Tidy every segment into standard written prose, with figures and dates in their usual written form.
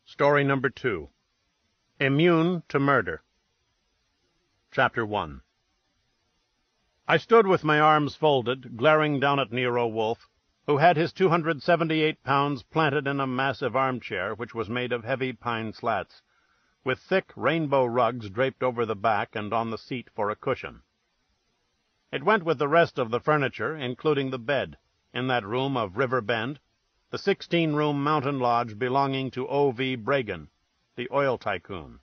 Story number 2. Immune to Murder. Chapter 1. I stood with my arms folded, glaring down at Nero Wolfe, who had his 278 pounds planted in a massive armchair which was made of heavy pine slats, with thick rainbow rugs draped over the back and on the seat for a cushion. It went with the rest of the furniture, including the bed, in that room of River Bend, the 16-room mountain lodge belonging to O.V. Bragan, the oil tycoon.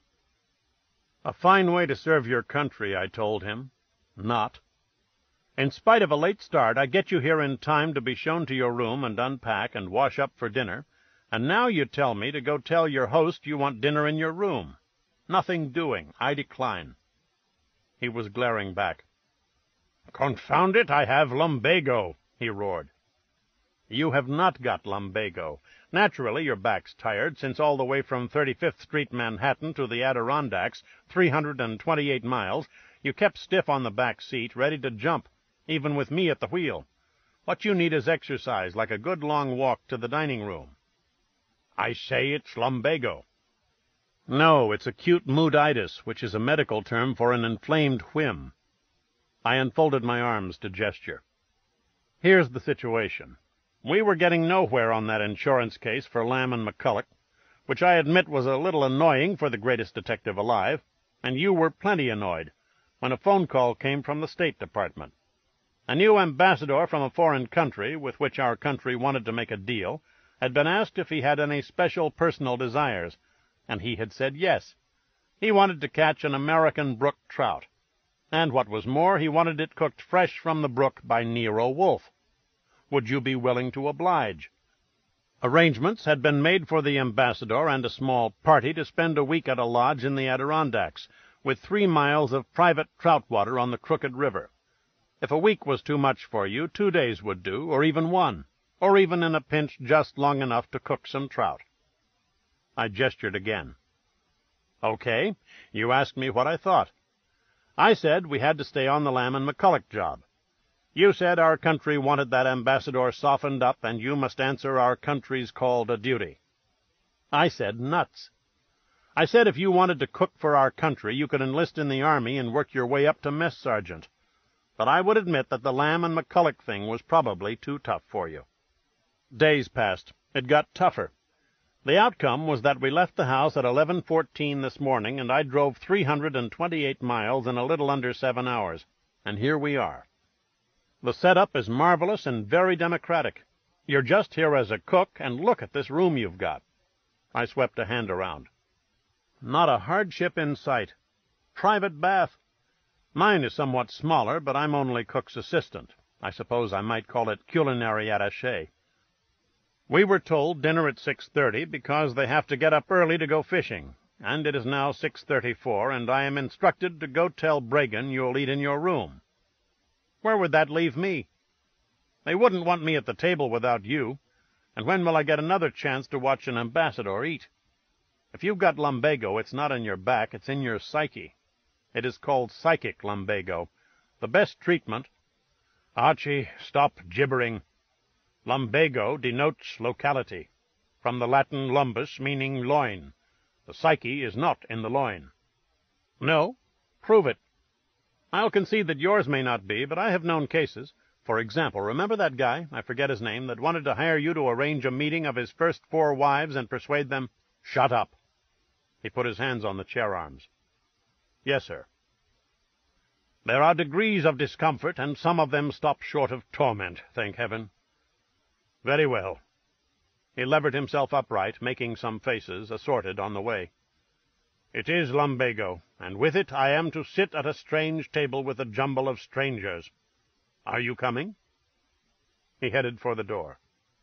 A fine way to serve your country, I told him. Not. In spite of a late start, I get you here in time to be shown to your room and unpack and wash up for dinner, and now you tell me to go tell your host you want dinner in your room. Nothing doing. I decline. He was glaring back. "Confound it, I have lumbago," he roared. "You have not got lumbago. Naturally, your back's tired, since all the way from 35th Street, Manhattan, to the Adirondacks, 328 miles, you kept stiff on the back seat, ready to jump, even with me at the wheel. What you need is exercise, like a good long walk to the dining room." "I say it's lumbago." "No, it's acute mooditis, which is a medical term for an inflamed whim." I unfolded my arms to gesture. "Here's the situation. We were getting nowhere on that insurance case for Lamb and McCulloch, which I admit was a little annoying for the greatest detective alive, and you were plenty annoyed, when a phone call came from the State Department. A new ambassador from a foreign country, with which our country wanted to make a deal, had been asked if he had any special personal desires, and he had said yes. He wanted to catch an American brook trout, and what was more, he wanted it cooked fresh from the brook by Nero Wolfe. Would you be willing to oblige? Arrangements had been made for the ambassador and a small party to spend a week at a lodge in the Adirondacks, with 3 miles of private trout water on the Crooked River. If a week was too much for you, 2 days would do, or even 1, or even in a pinch just long enough to cook some trout. I gestured again. Okay, you asked me what I thought. I said we had to stay on the Lamb and McCulloch job. You said our country wanted that ambassador softened up, and you must answer our country's call to duty. I said nuts. I said if you wanted to cook for our country, you could enlist in the army and work your way up to mess sergeant. But I would admit that the Lamb and McCulloch thing was probably too tough for you. Days passed. It got tougher. The outcome was that we left the house at 11:14 this morning, and I drove 328 miles in a little under 7 hours. And here we are. The setup is marvelous and very democratic. You're just here as a cook, and look at this room you've got. I swept a hand around. Not a hardship in sight. Private bath. Mine is somewhat smaller, but I'm only cook's assistant. I suppose I might call it culinary attaché. We were told dinner at 6:30 because they have to get up early to go fishing, and it is now 6:34, and I am instructed to go tell Bragan you'll eat in your room. Where would that leave me? They wouldn't want me at the table without you, and when will I get another chance to watch an ambassador eat? If you've got lumbago, it's not in your back, it's in your psyche. It is called psychic lumbago. The best treatment— Archie, stop gibbering. Lumbago denotes locality, from the Latin lumbus, meaning loin. The psyche is not in the loin. No? Prove it. I'll concede that yours may not be, but I have known cases. For example, remember that guy, I forget his name, that wanted to hire you to arrange a meeting of his first 4 wives and persuade them— Shut up. He put his hands on the chair arms. Yes, sir. There are degrees of discomfort, and some of them stop short of torment, thank heaven. Very well. He levered himself upright, making some faces, assorted on the way. It is lumbago, and with it I am to sit at a strange table with a jumble of strangers. Are you coming? He headed for the door.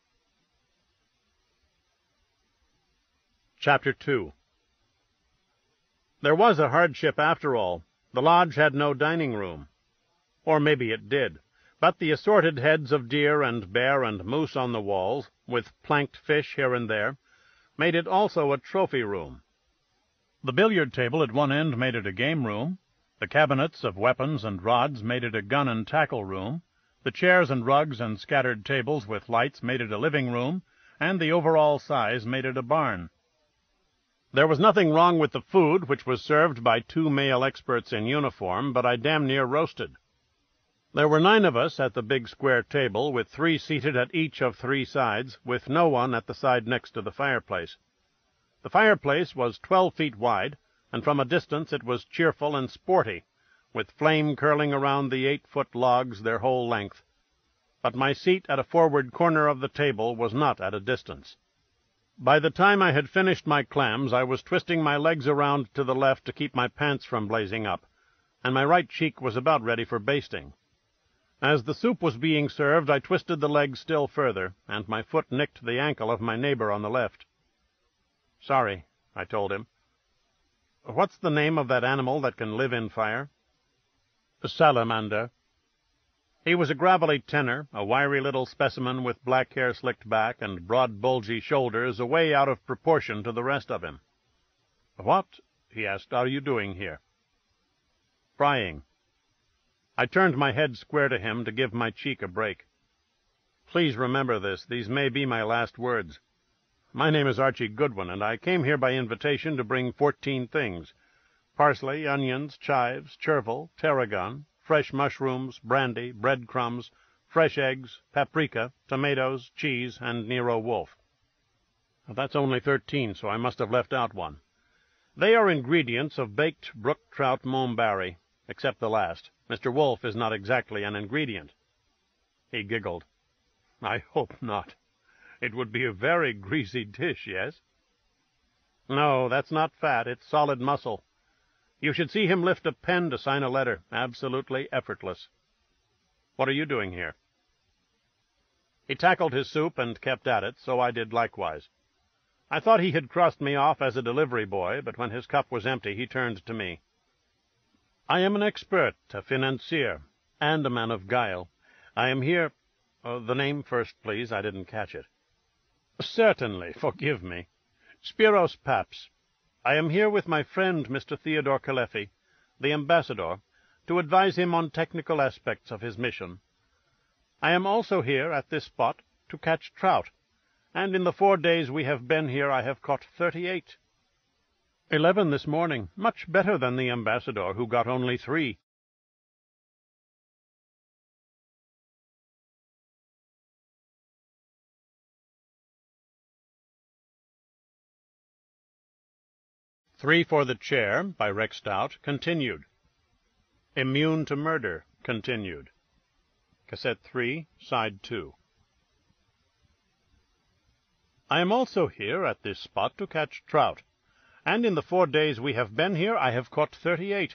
Chapter 2. There was a hardship after all. The lodge had no dining room. Or maybe it did. But the assorted heads of deer and bear and moose on the walls, with planked fish here and there, made it also a trophy room. The billiard table at one end made it a game room. The cabinets of weapons and rods made it a gun and tackle room. The chairs and rugs and scattered tables with lights made it a living room, and the overall size made it a barn. There was nothing wrong with the food, which was served by 2 male experts in uniform, but I damn near roasted. There were 9 of us at the big square table, with 3 seated at each of 3 sides, with no one at the side next to the fireplace. The fireplace was 12 feet wide, and from a distance it was cheerful and sporty, with flame curling around the 8-foot logs their whole length. But my seat at a forward corner of the table was not at a distance. By the time I had finished my clams, I was twisting my legs around to the left to keep my pants from blazing up, and my right cheek was about ready for basting. As the soup was being served, I twisted the legs still further, and my foot nicked the ankle of my neighbor on the left. "Sorry," I told him. "What's the name of that animal that can live in fire?" "A salamander." He was a gravelly tenor, a wiry little specimen with black hair slicked back and broad bulgy shoulders away out of proportion to the rest of him. "What," he asked, "are you doing here?" "Frying." I turned my head square to him to give my cheek a break. "Please remember this. These may be my last words. My name is Archie Goodwin, and I came here by invitation to bring 14 things: parsley, onions, chives, chervil, tarragon, fresh mushrooms, brandy, breadcrumbs, fresh eggs, paprika, tomatoes, cheese, and Nero Wolfe. That's only 13, so I must have left out one. They are ingredients of baked brook trout mombarry, except the last. Mr. Wolfe is not exactly an ingredient." He giggled. "I hope not. It would be a very greasy dish, yes?" "No, that's not fat. It's solid muscle. You should see him lift a pen to sign a letter. Absolutely effortless. What are you doing here?" He tackled his soup and kept at it, so I did likewise. I thought he had crossed me off as a delivery boy, but when his cup was empty, he turned to me. "I am an expert, a financier, and a man of guile. I am here—" "The name first, please. I didn't catch it." "Certainly. Forgive me. Spiros Paps. I am here with my friend, Mr. Theodore Caleffi, the ambassador, to advise him on technical aspects of his mission. I am also here, at this spot, to catch trout, and in the 4 days we have been here I have caught 38. 11 this morning, much better than the ambassador, who got only 3. Three for the Chair, by Rex Stout, continued. Immune to Murder, continued. Cassette 3, Side 2. I am also here at this spot to catch trout, and in the 4 days we have been here I have caught 38.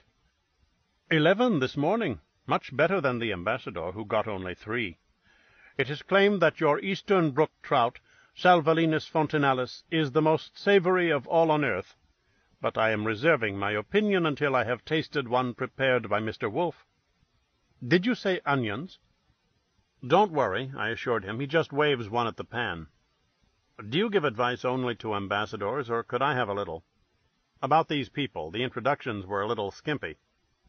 11 this morning, much better than the ambassador, who got only 3. It is claimed that your eastern brook trout, Salvelinus fontinalis, is the most savory of all on earth, but I am reserving my opinion until I have tasted one prepared by Mr. Wolfe. Did you say onions? Don't worry, I assured him. He just waves one at the pan. Do you give advice only to ambassadors, or could I have a little? About these people, the introductions were a little skimpy.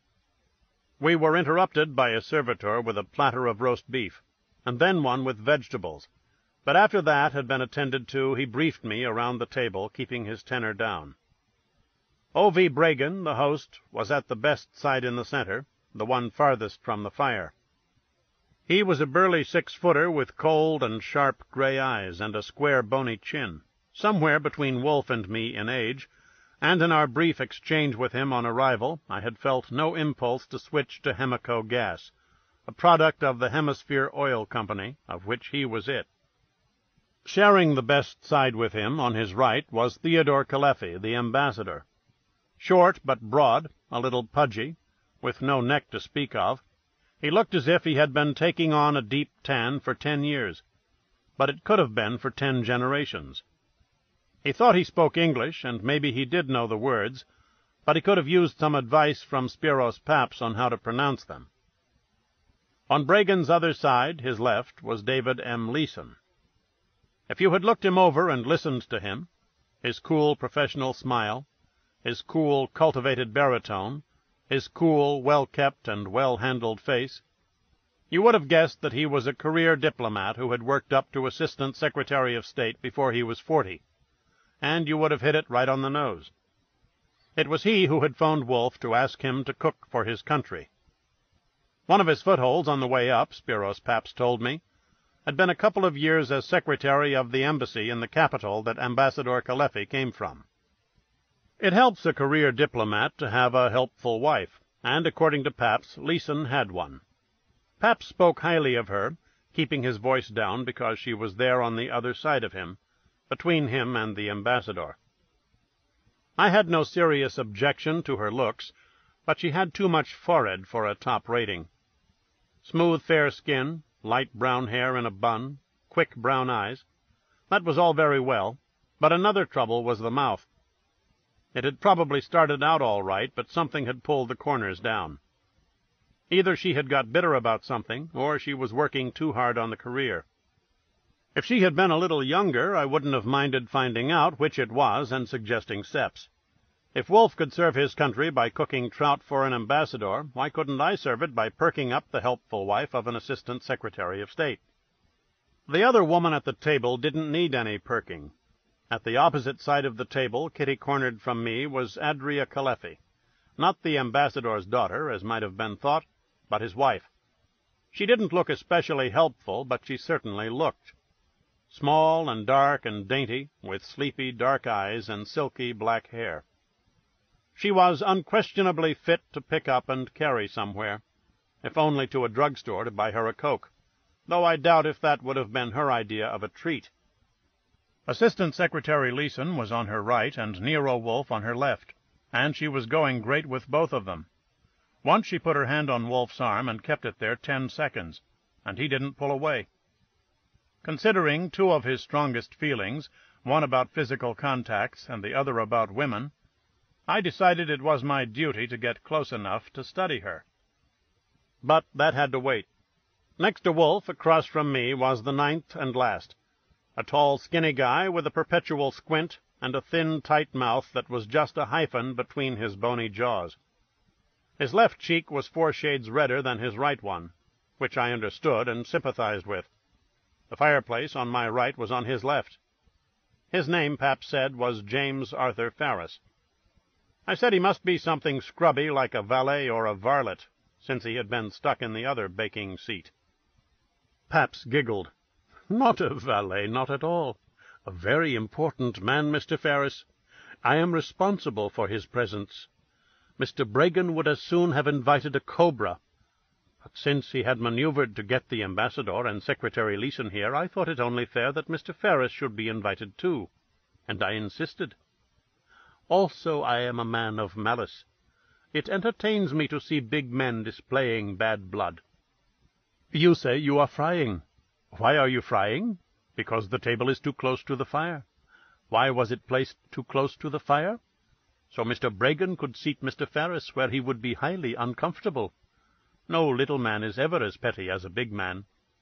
We were interrupted by a servitor with a platter of roast beef, and then one with vegetables. But after that had been attended to, he briefed me around the table, keeping his tenor down. O.V. Bragan, the host, was at the best side in the center, the one farthest from the fire. He was a burly 6-footer with cold and sharp gray eyes and a square bony chin, somewhere between Wolfe and me in age, and in our brief exchange with him on arrival I had felt no impulse to switch to Hemico gas, a product of the Hemisphere Oil Company, of which he was it. Sharing the best side with him on his right was Theodore Caleffi, the ambassador. Short but broad, a little pudgy, with no neck to speak of, he looked as if he had been taking on a deep tan for 10 years, but it could have been for 10 generations. He thought he spoke English, and maybe he did know the words, but he could have used some advice from Spiros Paps on how to pronounce them. On Bragan's other side, his left, was David M. Leeson. If you had looked him over and listened to him, his cool professional smile, his cool, cultivated baritone, his cool, well-kept and well-handled face, you would have guessed that he was a career diplomat who had worked up to Assistant Secretary of State before he was 40, and you would have hit it right on the nose. It was he who had phoned Wolfe to ask him to cook for his country. One of his footholds on the way up, Spiros Pabst told me, had been a couple of years as secretary of the embassy in the capital that Ambassador Kalefi came from. It helps a career diplomat to have a helpful wife, and according to Pabst, Leeson had one. Pabst spoke highly of her, keeping his voice down because she was there on the other side of him, between him and the ambassador. I had no serious objection to her looks, but she had too much forehead for a top rating. Smooth, fair skin, light brown hair in a bun, quick brown eyes. That was all very well, but another trouble was the mouth. It had probably started out all right, but something had pulled the corners down. Either she had got bitter about something, or she was working too hard on the career. If she had been a little younger, I wouldn't have minded finding out which it was and suggesting steps. If Wolfe could serve his country by cooking trout for an ambassador, why couldn't I serve it by perking up the helpful wife of an assistant secretary of state? The other woman at the table didn't need any perking. At the opposite side of the table, kitty-cornered from me, was Adria Kalefi, not the ambassador's daughter, as might have been thought, but his wife. She didn't look especially helpful, but she certainly looked. Small and dark and dainty, with sleepy dark eyes and silky black hair. She was unquestionably fit to pick up and carry somewhere, if only to a drugstore to buy her a Coke, though I doubt if that would have been her idea of a treat. Assistant Secretary Leeson was on her right and Nero Wolfe on her left, and she was going great with both of them. Once she put her hand on Wolfe's arm and kept it there 10 seconds, and he didn't pull away. Considering two of his strongest feelings, one about physical contacts and the other about women, I decided it was my duty to get close enough to study her. But that had to wait. Next to Wolfe, across from me, was the ninth and last, a tall, skinny guy with a perpetual squint and a thin, tight mouth that was just a hyphen between his bony jaws. His left cheek was 4 shades redder than his right one, which I understood and sympathized with. The fireplace on my right was on his left. His name, Pabst said, was James Arthur Ferris. I said he must be something scrubby like a valet or a varlet, since he had been stuck in the other baking seat. Pabst giggled. "Not a valet, not at all. A very important man, Mr. Ferris. I am responsible for his presence. Mr. Bregan would as soon have invited a cobra. But since he had maneuvered to get the ambassador and Secretary Leeson here, I thought it only fair that Mr. Ferris should be invited too, and I insisted. Also, I am a man of malice. It entertains me to see big men displaying bad blood. You say you are frying. Why are you frying? Because the table is too close to the fire. Why was it placed too close to the fire? So Mr. Bregan could seat Mr. Ferris where he would be highly uncomfortable. No little man is ever as petty as a big man.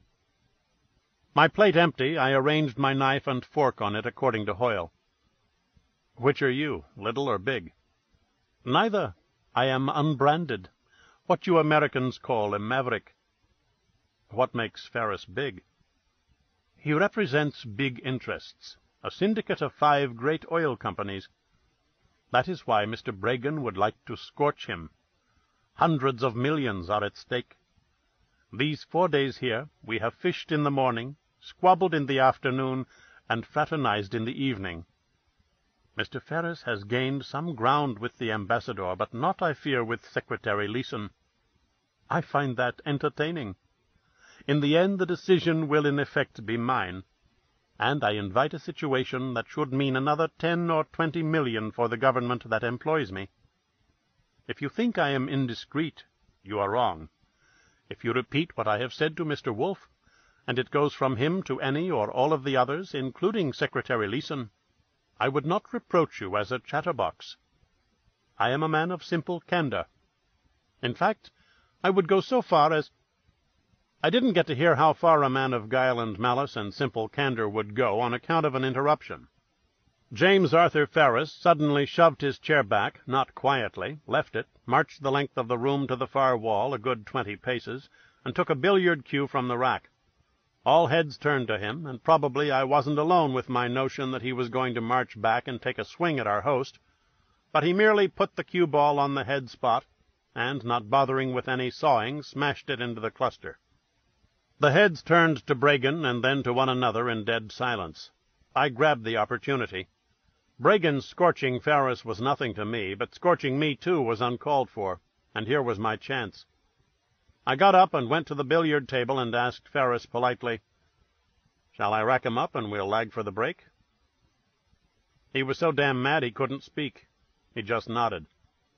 My plate empty, I arranged my knife and fork on it according to Hoyle. Which are you, little or big? Neither. I am unbranded, what you Americans call a maverick. What makes Ferris big? He represents big interests, a syndicate of 5 great oil companies. That is why Mr. Bregan would like to scorch him. Hundreds of millions are at stake. These 4 days here we have fished in the morning, squabbled in the afternoon, and fraternized in the evening. Mr. Ferris has gained some ground with the ambassador, but not, I fear, with Secretary Leeson. I find that entertaining. In the end, the decision will in effect be mine, and I invite a situation that should mean another 10 or 20 million for the government that employs me. If you think I am indiscreet, you are wrong. If you repeat what I have said to Mr. Wolfe, and it goes from him to any or all of the others, including Secretary Leeson, I would not reproach you as a chatterbox. I am a man of simple candor. In fact, I would go so far as— I didn't get to hear how far a man of guile and malice and simple candor would go on account of an interruption. James Arthur Ferris suddenly shoved his chair back, not quietly, left it, marched the length of the room to the far wall, a good 20 paces, and took a billiard cue from the rack. All heads turned to him, and probably I wasn't alone with my notion that he was going to march back and take a swing at our host, but he merely put the cue ball on the head spot, and, not bothering with any sawing, smashed it into the cluster. The heads turned to Bregan and then to one another in dead silence. I grabbed the opportunity. Bregan's scorching Ferris was nothing to me, but scorching me too was uncalled for, and here was my chance. I got up and went to the billiard table and asked Ferris politely, "Shall I rack 'em up and we'll lag for the break?" He was so damn mad he couldn't speak. He just nodded.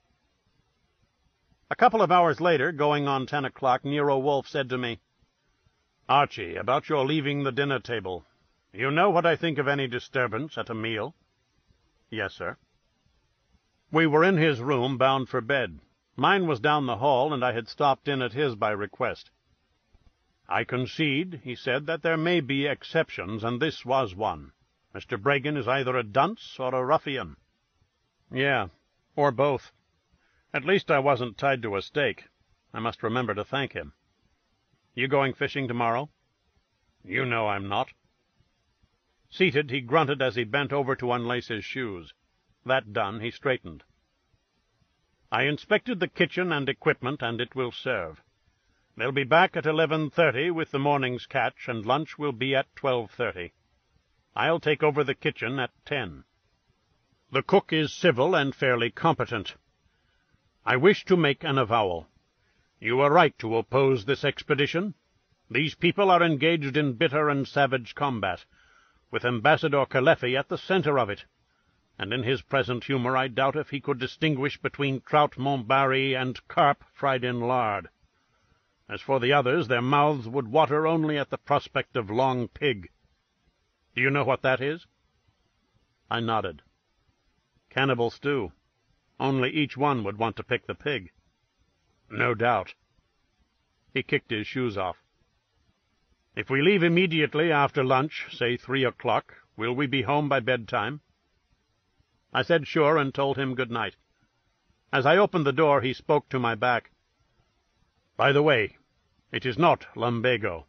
A couple of hours later, going on 10 o'clock, Nero Wolfe said to me, "Archie, about your leaving the dinner table. You know what I think of any disturbance at a meal?" "Yes, sir." We were in his room, bound for bed. Mine was down the hall, and I had stopped in at his by request. "I concede," he said, "that there may be exceptions, and this was one. Mr. Bregan is either a dunce or a ruffian." "Yeah, or both. At least I wasn't tied to a stake. I must remember to thank him. You going fishing tomorrow?" "You know I'm not." Seated, he grunted as he bent over to unlace his shoes. That done, he straightened. "I inspected the kitchen and equipment, and it will serve. They'll be back at 11:30 with the morning's catch, and lunch will be at 12:30. I'll take over the kitchen at 10. The cook is civil and fairly competent. I wish to make an avowal. You are right to oppose this expedition. These people are engaged in bitter and savage combat, with Ambassador Kalefi at the center of it, and in his present humor I doubt if he could distinguish between trout Montbarry and carp fried in lard. As for the others, their mouths would water only at the prospect of long pig. Do you know what that is?" I nodded. "Cannibal stew. Only each one would want to pick the pig." "No doubt." He kicked his shoes off. "If we leave immediately after lunch, say 3 o'clock, will we be home by bedtime?" I said sure, and told him good night. As I opened the door, he spoke to my back. "By the way, it is not lumbago."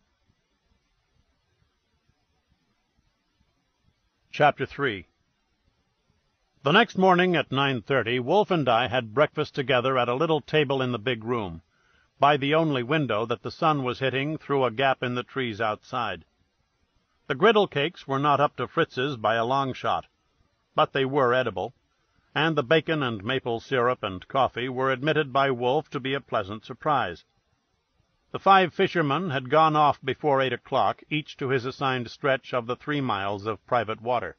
Chapter 3. The next morning at 9:30, Wolfe and I had breakfast together at a little table in the big room, by the only window that the sun was hitting through a gap in the trees outside. The griddle cakes were not up to Fritz's by a long shot, but they were edible, and the bacon and maple syrup and coffee were admitted by Wolfe to be a pleasant surprise. The 5 fishermen had gone off before 8 o'clock, each to his assigned stretch of the 3 miles of private water.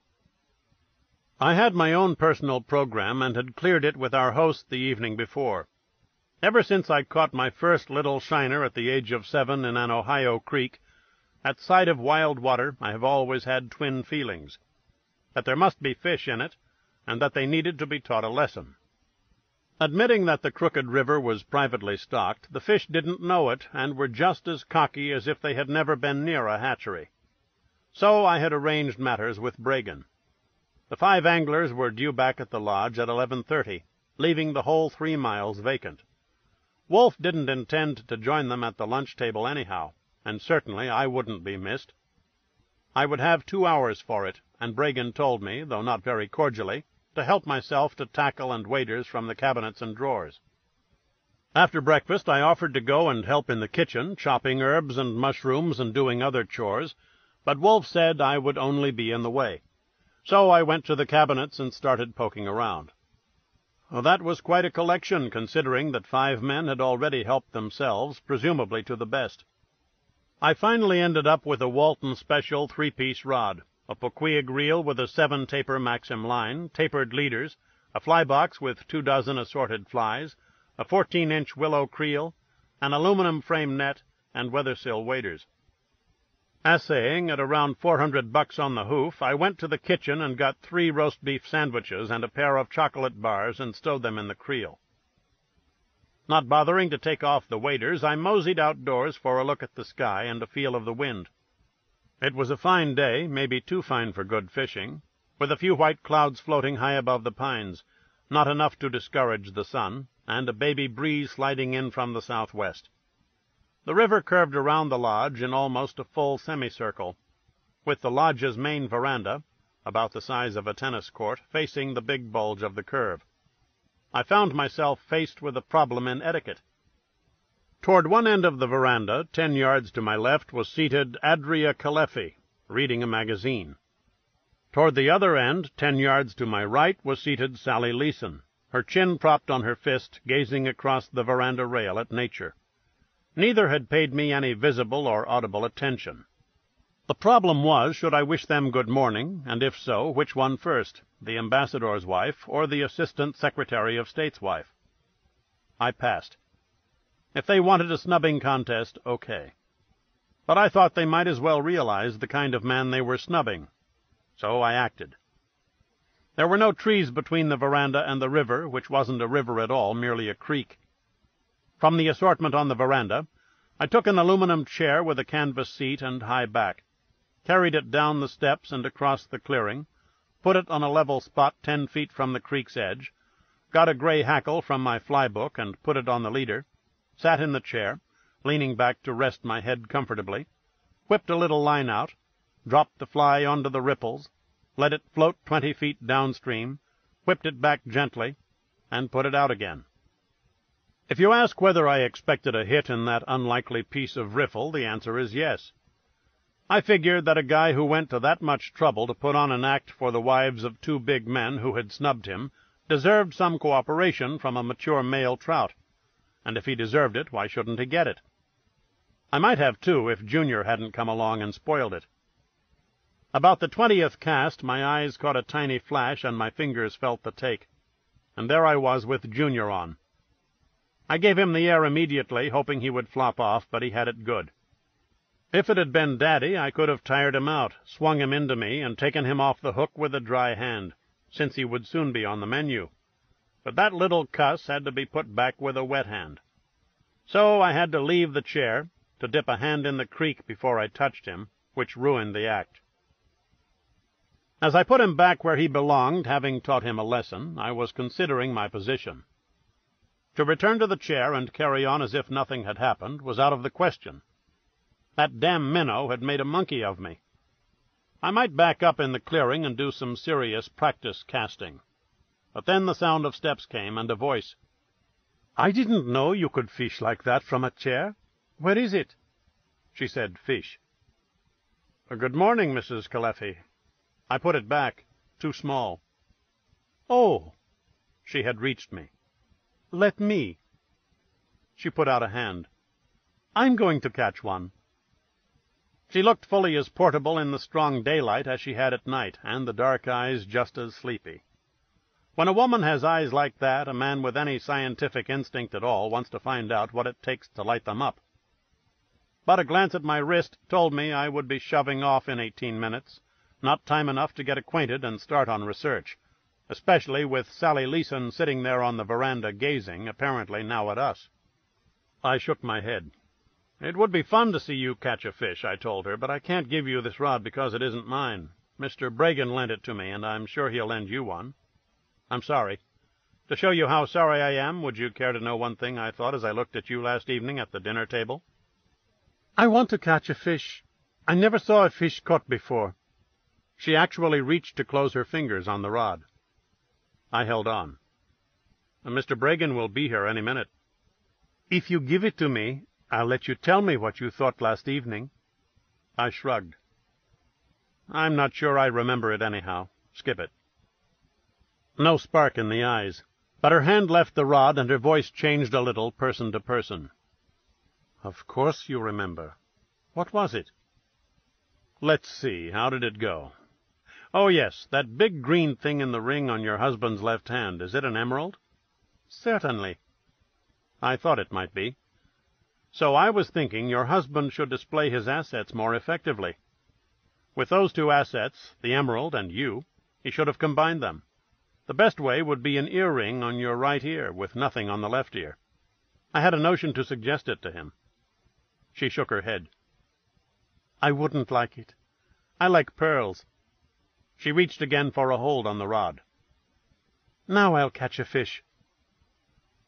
I had my own personal program, and had cleared it with our host the evening before. Ever since I caught my first little shiner at the age of 7 in an Ohio creek, at sight of wild water I have always had twin feelings, that there must be fish in it, and that they needed to be taught a lesson. Admitting that the Crooked River was privately stocked, the fish didn't know it, and were just as cocky as if they had never been near a hatchery. So I had arranged matters with Bregan. The 5 anglers were due back at the lodge at 11:30, leaving the whole 3 miles vacant. Wolfe didn't intend to join them at the lunch table anyhow, and certainly I wouldn't be missed. I would have 2 hours for it, and Bregan told me, though not very cordially, to help myself to tackle and waders from the cabinets and drawers. After breakfast I offered to go and help in the kitchen, chopping herbs and mushrooms and doing other chores, but Wolfe said I would only be in the way. So I went to the cabinets and started poking around. Well, that was quite a collection, considering that 5 men had already helped themselves, presumably to the best. I finally ended up with a Walton Special 3-piece rod, a Poqueag reel with a 7-taper Maxim line, tapered leaders, a fly box with 2 dozen assorted flies, a 14-inch willow creel, an aluminum frame net, and weathersill waders. Assaying at around $400 on the hoof, I went to the kitchen and got 3 roast beef sandwiches and a pair of chocolate bars and stowed them in the creel. Not bothering to take off the waders, I moseyed outdoors for a look at the sky and a feel of the wind. It was a fine day, maybe too fine for good fishing, with a few white clouds floating high above the pines, not enough to discourage the sun, and a baby breeze sliding in from the southwest. The river curved around the lodge in almost a full semicircle, with the lodge's main veranda, about the size of a tennis court, facing the big bulge of the curve. I found myself faced with a problem in etiquette. Toward one end of the veranda, 10 yards to my left, was seated Adria Caleffi, reading a magazine. Toward the other end, 10 yards to my right, was seated Sally Leeson, her chin propped on her fist, gazing across the veranda rail at nature. Neither had paid me any visible or audible attention. The problem was, should I wish them good morning, and if so, which one first, the ambassador's wife or the Assistant Secretary of State's wife? I passed. If they wanted a snubbing contest, okay. But I thought they might as well realize the kind of man they were snubbing. So I acted. There were no trees between the veranda and the river, which wasn't a river at all, merely a creek. From the assortment on the veranda, I took an aluminum chair with a canvas seat and high back, carried it down the steps and across the clearing, put it on a level spot 10 feet from the creek's edge, got a gray hackle from my fly-book and put it on the leader, sat in the chair, leaning back to rest my head comfortably, whipped a little line out, dropped the fly onto the ripples, let it float 20 feet downstream, whipped it back gently, and put it out again. If you ask whether I expected a hit in that unlikely piece of riffle, the answer is yes. I figured that a guy who went to that much trouble to put on an act for the wives of 2 big men who had snubbed him deserved some cooperation from a mature male trout, and if he deserved it, why shouldn't he get it? I might have, too, if Junior hadn't come along and spoiled it. About the 20th cast, my eyes caught a tiny flash and my fingers felt the take, and there I was with Junior on. I gave him the air immediately, hoping he would flop off, but he had it good. If it had been Daddy, I could have tired him out, swung him into me, and taken him off the hook with a dry hand, since he would soon be on the menu. But that little cuss had to be put back with a wet hand. So I had to leave the chair, to dip a hand in the creek before I touched him, which ruined the act. As I put him back where he belonged, having taught him a lesson, I was considering my position. To return to the chair and carry on as if nothing had happened was out of the question. That damn minnow had made a monkey of me. I might back up in the clearing and do some serious practice casting. But then the sound of steps came, and a voice. "I didn't know you could fish like that from a chair. Where is it?" She said fish. "Good morning, Mrs. Caleffi." I put it back, too small. "Oh!" She had reached me. "Let me." She put out a hand. "I'm going to catch one." She looked fully as portable in the strong daylight as she had at night, and the dark eyes just as sleepy. When a woman has eyes like that, a man with any scientific instinct at all wants to find out what it takes to light them up. But a glance at my wrist told me I would be shoving off in 18 minutes, not time enough to get acquainted and start on research, especially with Sally Leeson sitting there on the veranda gazing, apparently now at us. I shook my head. "It would be fun to see you catch a fish," I told her, "but I can't give you this rod because it isn't mine. Mr. Bregan lent it to me, and I'm sure he'll lend you one. I'm sorry. To show you how sorry I am, would you care to know one thing I thought as I looked at you last evening at the dinner table?" "I want to catch a fish. I never saw a fish caught before." She actually reached to close her fingers on the rod. I held on. "Mr. Bregan will be here any minute." "If you give it to me, I'll let you tell me what you thought last evening." I shrugged. "I'm not sure I remember it anyhow. Skip it." No spark in the eyes, but her hand left the rod and her voice changed a little, person to person. "Of course you remember. What was it?" "Let's see, how did it go? Oh, yes, that big green thing in the ring on your husband's left hand. Is it an emerald?" "Certainly." "I thought it might be. So I was thinking your husband should display his assets more effectively. With those 2 assets, the emerald and you, he should have combined them. The best way would be an earring on your right ear, with nothing on the left ear. I had a notion to suggest it to him." She shook her head. "I wouldn't like it. I like pearls." She reached again for a hold on the rod. "Now I'll catch a fish."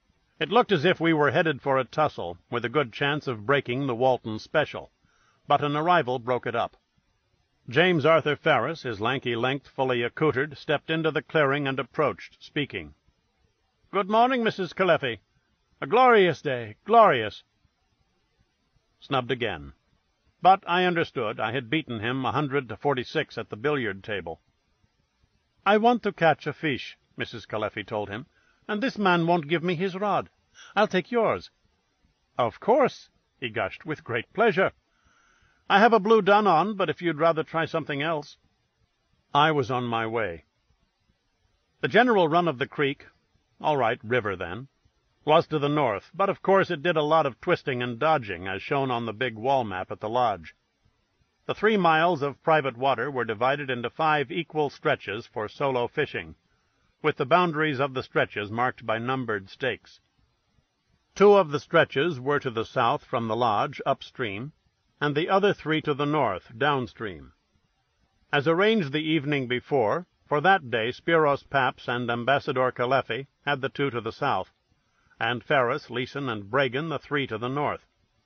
It looked as if we were headed for a tussle, with a good chance of breaking the Walton Special, but an arrival broke it up. James Arthur Ferris, his lanky length fully accoutered, stepped into the clearing and approached, speaking. "Good morning, Mrs. Calliope. A glorious day, glorious." Snubbed again. But I understood. I had beaten him 100-46 at the billiard table. "I want to catch a fish," Mrs. Calliope told him, "and this man won't give me his rod. I'll take yours." "Of course," he gushed, "with great pleasure. I have a blue dun on, but if you'd rather try something else." I was on my way. The general run of the creek, all right, river then, was to the north, but of course it did a lot of twisting and dodging, as shown on the big wall map at the lodge. The 3 miles of private water were divided into 5 equal stretches for solo fishing, with the boundaries of the stretches marked by numbered stakes. 2 of the stretches were to the south from the lodge, upstream, and the other 3 to the north, downstream. As arranged the evening before, for that day Spiros Paps and Ambassador Calliope had the 2 to the south, and Ferris, Leeson, and Bragan the 3 to the north.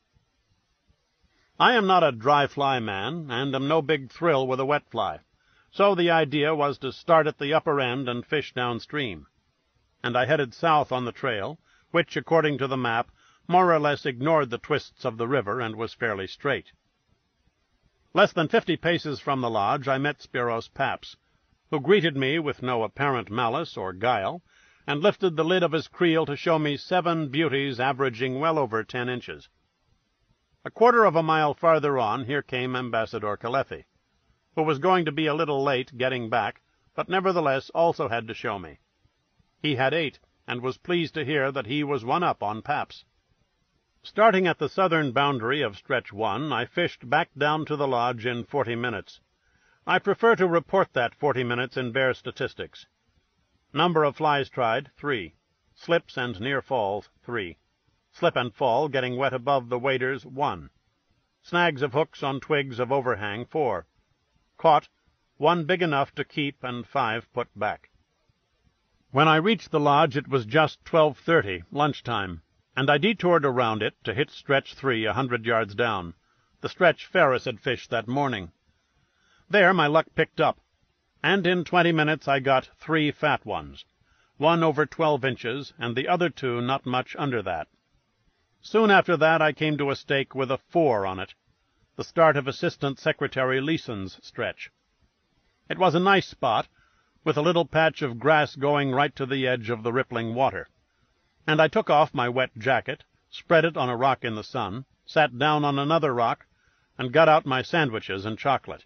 I am not a dry fly man, and am no big thrill with a wet fly, so the idea was to start at the upper end and fish downstream, and I headed south on the trail, which, according to the map, more or less ignored the twists of the river and was fairly straight. Less than 50 paces from the lodge I met Spiros Paps, who greeted me with no apparent malice or guile, and lifted the lid of his creel to show me 7 beauties averaging well over 10 inches. A quarter of a mile farther on, here came Ambassador Calliope, who was going to be a little late getting back, but nevertheless also had to show me. He had 8, and was pleased to hear that he was one up on Paps. Starting at the southern boundary of Stretch 1, I fished back down to the lodge in 40 minutes. I prefer to report that 40 minutes in bare statistics. Number of flies tried, 3. Slips and near falls, 3. Slip and fall, getting wet above the waders, 1. Snags of hooks on twigs of overhang, 4. Caught, 1 big enough to keep and 5 put back. When I reached the lodge it was just 12:30, lunchtime, and I detoured around it to hit Stretch 3 100 yards down, the stretch Ferris had fished that morning. There my luck picked up, and in 20 minutes I got 3 fat ones, 1 over 12 inches, and the other 2 not much under that. Soon after that I came to a stake with a 4 on it, the start of Assistant Secretary Leeson's stretch. It was a nice spot, with a little patch of grass going right to the edge of the rippling water, and I took off my wet jacket, spread it on a rock in the sun, sat down on another rock, and got out my sandwiches and chocolate.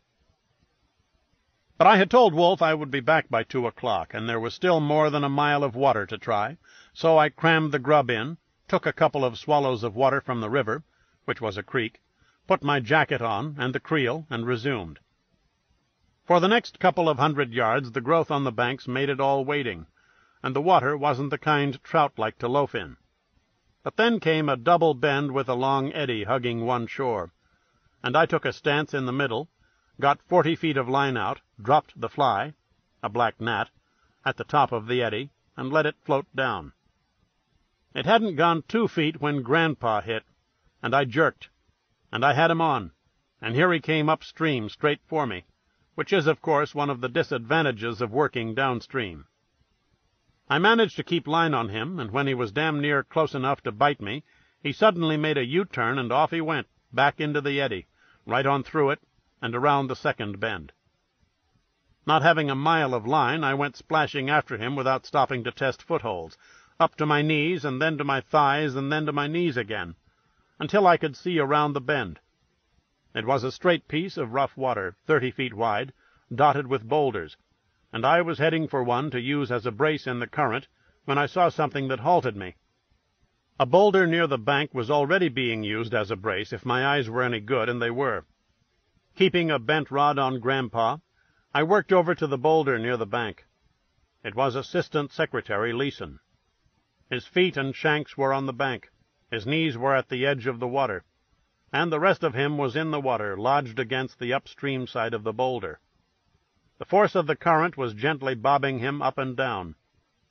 But I had told Wolf I would be back by 2 o'clock, and there was still more than a mile of water to try, so I crammed the grub in, took a couple of swallows of water from the river, which was a creek, put my jacket on and the creel, and resumed. For the next couple of 100 yards the growth on the banks made it all wading, and the water wasn't the kind trout like to loaf in. But then came a double bend with a long eddy hugging one shore, and I took a stance in the middle, got 40 feet of line out, dropped the fly, a black gnat, at the top of the eddy, and let it float down. It hadn't gone 2 feet when Grandpa hit, and I jerked, and I had him on, and here he came upstream straight for me, which is, of course, one of the disadvantages of working downstream. I managed to keep line on him, and when he was damn near close enough to bite me, he suddenly made a U-turn, and off he went, back into the eddy, right on through it, and around the second bend. Not having a mile of line, I went splashing after him without stopping to test footholds, up to my knees, and then to my thighs, and then to my knees again, until I could see around the bend. It was a straight piece of rough water, 30 feet wide, dotted with boulders, and I was heading for one to use as a brace in the current when I saw something that halted me. A boulder near the bank was already being used as a brace if my eyes were any good, and they were. Keeping a bent rod on Grandpa, I worked over to the boulder near the bank. It was Assistant Secretary Leeson. His feet and shanks were on the bank, his knees were at the edge of the water, and the rest of him was in the water, lodged against the upstream side of the boulder. The force of the current was gently bobbing him up and down,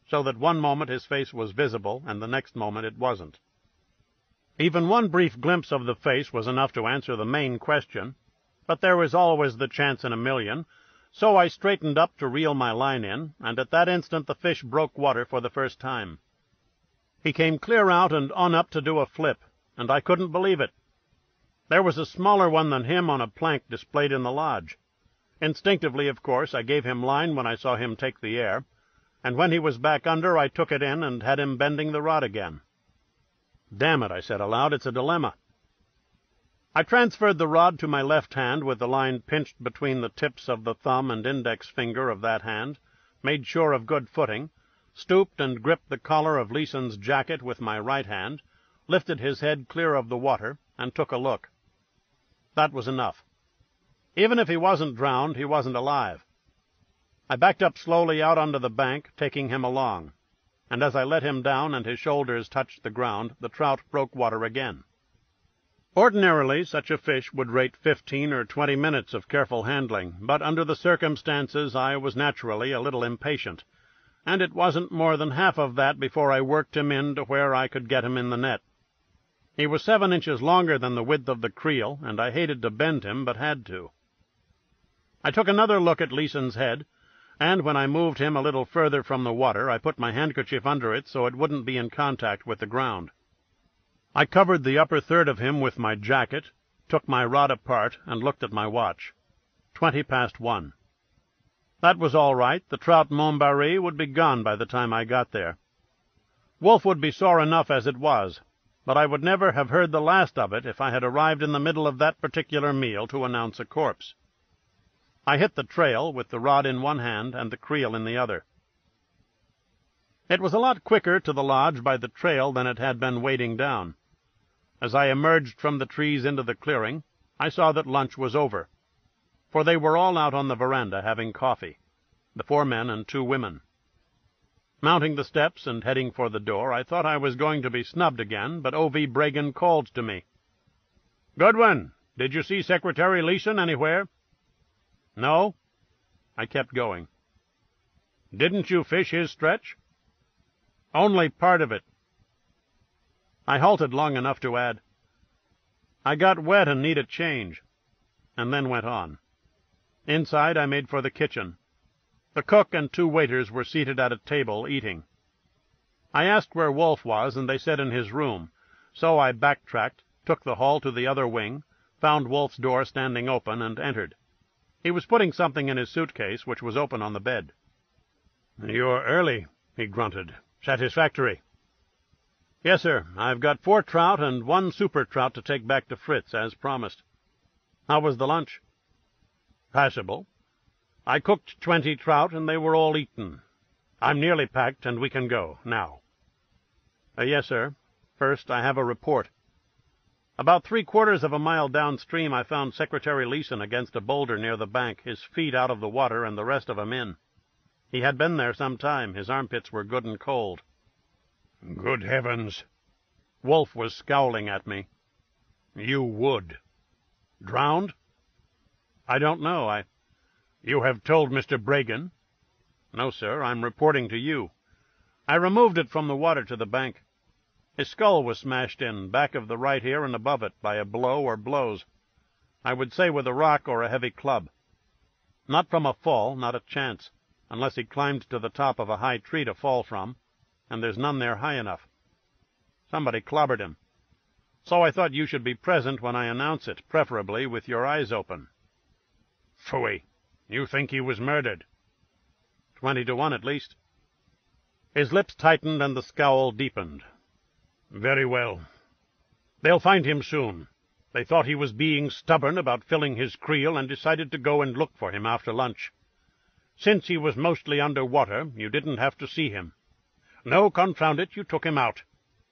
so that one moment his face was visible, and the next moment it wasn't. Even one brief glimpse of the face was enough to answer the main question, but there was always the chance in a million, so I straightened up to reel my line in, and at that instant the fish broke water for the first time. He came clear out and on up to do a flip, and I couldn't believe it. There was a smaller one than him on a plank displayed in the lodge. Instinctively, of course, I gave him line when I saw him take the air, and when he was back under I took it in and had him bending the rod again. "Damn it," I said aloud, "it's a dilemma." I transferred the rod to my left hand with the line pinched between the tips of the thumb and index finger of that hand, made sure of good footing, stooped and gripped the collar of Leeson's jacket with my right hand, lifted his head clear of the water, and took a look. That was enough. Even if he wasn't drowned, he wasn't alive. I backed up slowly out onto the bank, taking him along, and as I let him down and his shoulders touched the ground, the trout broke water again. Ordinarily, such a fish would rate 15 or 20 minutes of careful handling, but under the circumstances I was naturally a little impatient, and it wasn't more than half of that before I worked him in to where I could get him in the net. He was 7 inches longer than the width of the creel, and I hated to bend him, but had to. I took another look at Leeson's head, and when I moved him a little further from the water, I put my handkerchief under it so it wouldn't be in contact with the ground. I covered the upper third of him with my jacket, took my rod apart, and looked at my watch. 1:20. That was all right. The trout Montbarre would be gone by the time I got there. Wolf would be sore enough as it was, but I would never have heard the last of it if I had arrived in the middle of that particular meal to announce a corpse. I hit the trail with the rod in one hand and the creel in the other. It was a lot quicker to the lodge by the trail than it had been wading down. As I emerged from the trees into the clearing, I saw that lunch was over, for they were all out on the veranda having coffee, the 4 men and 2 women. Mounting the steps and heading for the door, I thought I was going to be snubbed again, but O.V. Bregan called to me. "Goodwin, did you see Secretary Leeson anywhere?" "No." I kept going. "Didn't you fish his stretch?" "Only part of it." I halted long enough to add, "I got wet and need a change," and then went on. Inside I made for the kitchen. The cook and 2 waiters were seated at a table eating. I asked where Wolf was, and they said in his room, so I backtracked, took the hall to the other wing, found Wolf's door standing open, and entered. He was putting something in his suitcase, which was open on the bed. "You're early," he grunted. "Satisfactory." "Yes, sir. I've got 4 trout and 1 super trout to take back to Fritz, as promised." "How was the lunch?" "Passable. I cooked 20 trout, and they were all eaten. I'm nearly packed, and we can go, now." "Yes, sir. First, I have a report. About 3/4 of a mile downstream I found Secretary Leeson against a boulder near the bank, his feet out of the water and the rest of 'em in. He had been there some time. His armpits were good and cold." "Good heavens!" Wolf was scowling at me. "You would. Drowned?" "I don't know. You have told Mr. Bregan?" "No, sir. I'm reporting to you. I removed it from the water to the bank. His skull was smashed in, back of the right ear and above it, by a blow or blows. I would say with a rock or a heavy club. Not from a fall, not a chance, unless he climbed to the top of a high tree to fall from, and there's none there high enough. Somebody clobbered him. So I thought you should be present when I announce it, preferably with your eyes open." "Phooey! You think he was murdered?" 20 to 1 at least." His lips tightened and the scowl deepened. "Very well. They'll find him soon. They thought he was being stubborn about filling his creel and decided to go and look for him after lunch. Since he was mostly under water, you didn't have to see him. No, confound it, you took him out.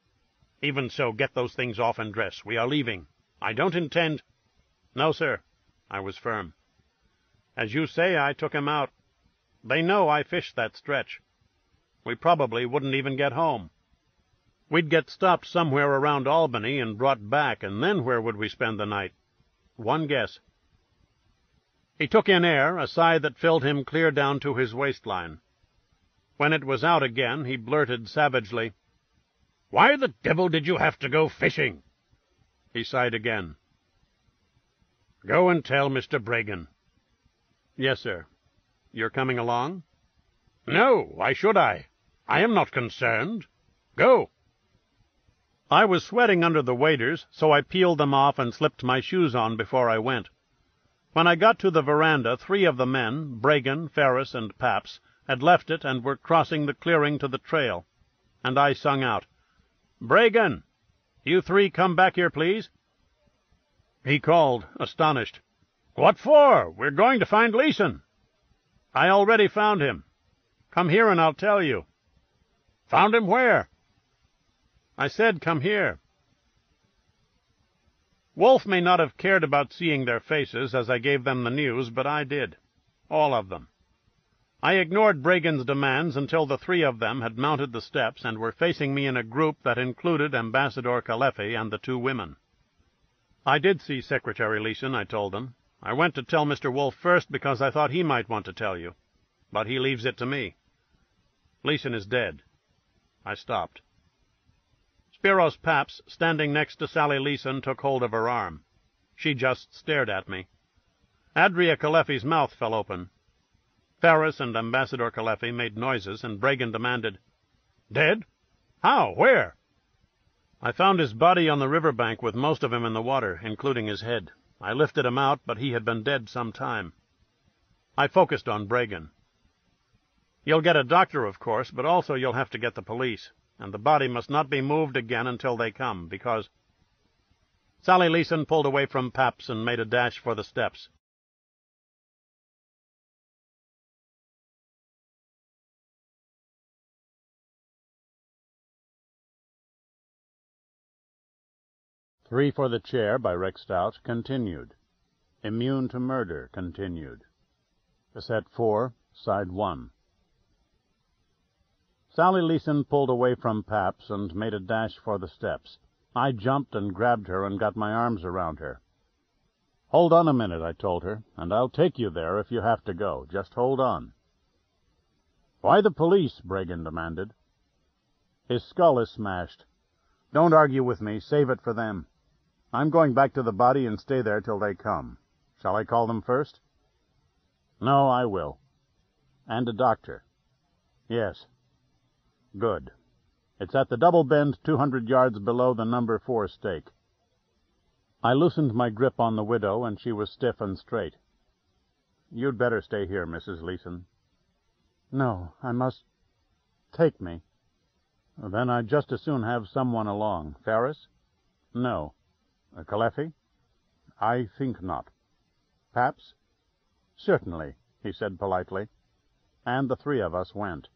Even so, get those things off and dress. We are leaving. I don't intend—" "No, sir." I was firm. "As you say, I took him out. They know I fished that stretch. We probably wouldn't even get home. We'd get stopped somewhere around Albany and brought back, and then where would we spend the night? One guess." He took in air, a sigh that filled him clear down to his waistline. When it was out again, he blurted savagely, "Why the devil did you have to go fishing?" He sighed again. "Go and tell Mr. Bregan." "Yes, sir. You're coming along?" "No, why should I? I am not concerned. Go." I was sweating under the waders, so I peeled them off and slipped my shoes on before I went. When I got to the veranda, 3 of the men, Bregan, Ferris, and Paps, had left it and were crossing the clearing to the trail, and I sung out, "Bregan, you 3 come back here, please." He called, astonished, "What for? We're going to find Leeson." "I already found him. Come here and I'll tell you." "Found him where?" "I said come here." Wolfe may not have cared about seeing their faces as I gave them the news, but I did. All of them. I ignored Bregan's demands until the 3 of them had mounted the steps and were facing me in a group that included Ambassador Kalefi and the 2 women. "I did see Secretary Leeson," I told them. "I went to tell Mr. Wolfe first because I thought he might want to tell you. But he leaves it to me. Leeson is dead." I stopped. Spiros Paps, standing next to Sally Leeson, took hold of her arm. She just stared at me. Adria Kalefi's mouth fell open. Ferris and Ambassador Kalefi made noises, and Bregan demanded, "Dead? How? Where?" "I found his body on the river bank with most of him in the water, including his head. I lifted him out, but he had been dead some time." I focused on Bregan. "You'll get a doctor, of course, but also you'll have to get the police, and the body must not be moved again until they come, because—" Sally Leeson pulled away from Paps and made a dash for the steps. Three for the Chair by Rick Stout continued. Immune to Murder continued. Cassette 4, Side 1. Sally Leeson pulled away from Paps and made a dash for the steps. I jumped and grabbed her and got my arms around her. "Hold on a minute," I told her, "and I'll take you there if you have to go. Just hold on." "Why the police?" Bregan demanded. "His skull is smashed. Don't argue with me. Save it for them. I'm going back to the body and stay there till they come. Shall I call them first?" "No, I will." "And a doctor?" "Yes." "Good. It's at the double bend 200 yards below the number 4 stake." I loosened my grip on the widow, and she was stiff and straight. "You'd better stay here, Mrs. Leeson." "No, I must... Take me." "Then I'd just as soon have someone along. Ferris?" "No." "Kalefi?" "I think not." "Paps?" "Certainly," he said politely, and the 3 of us went.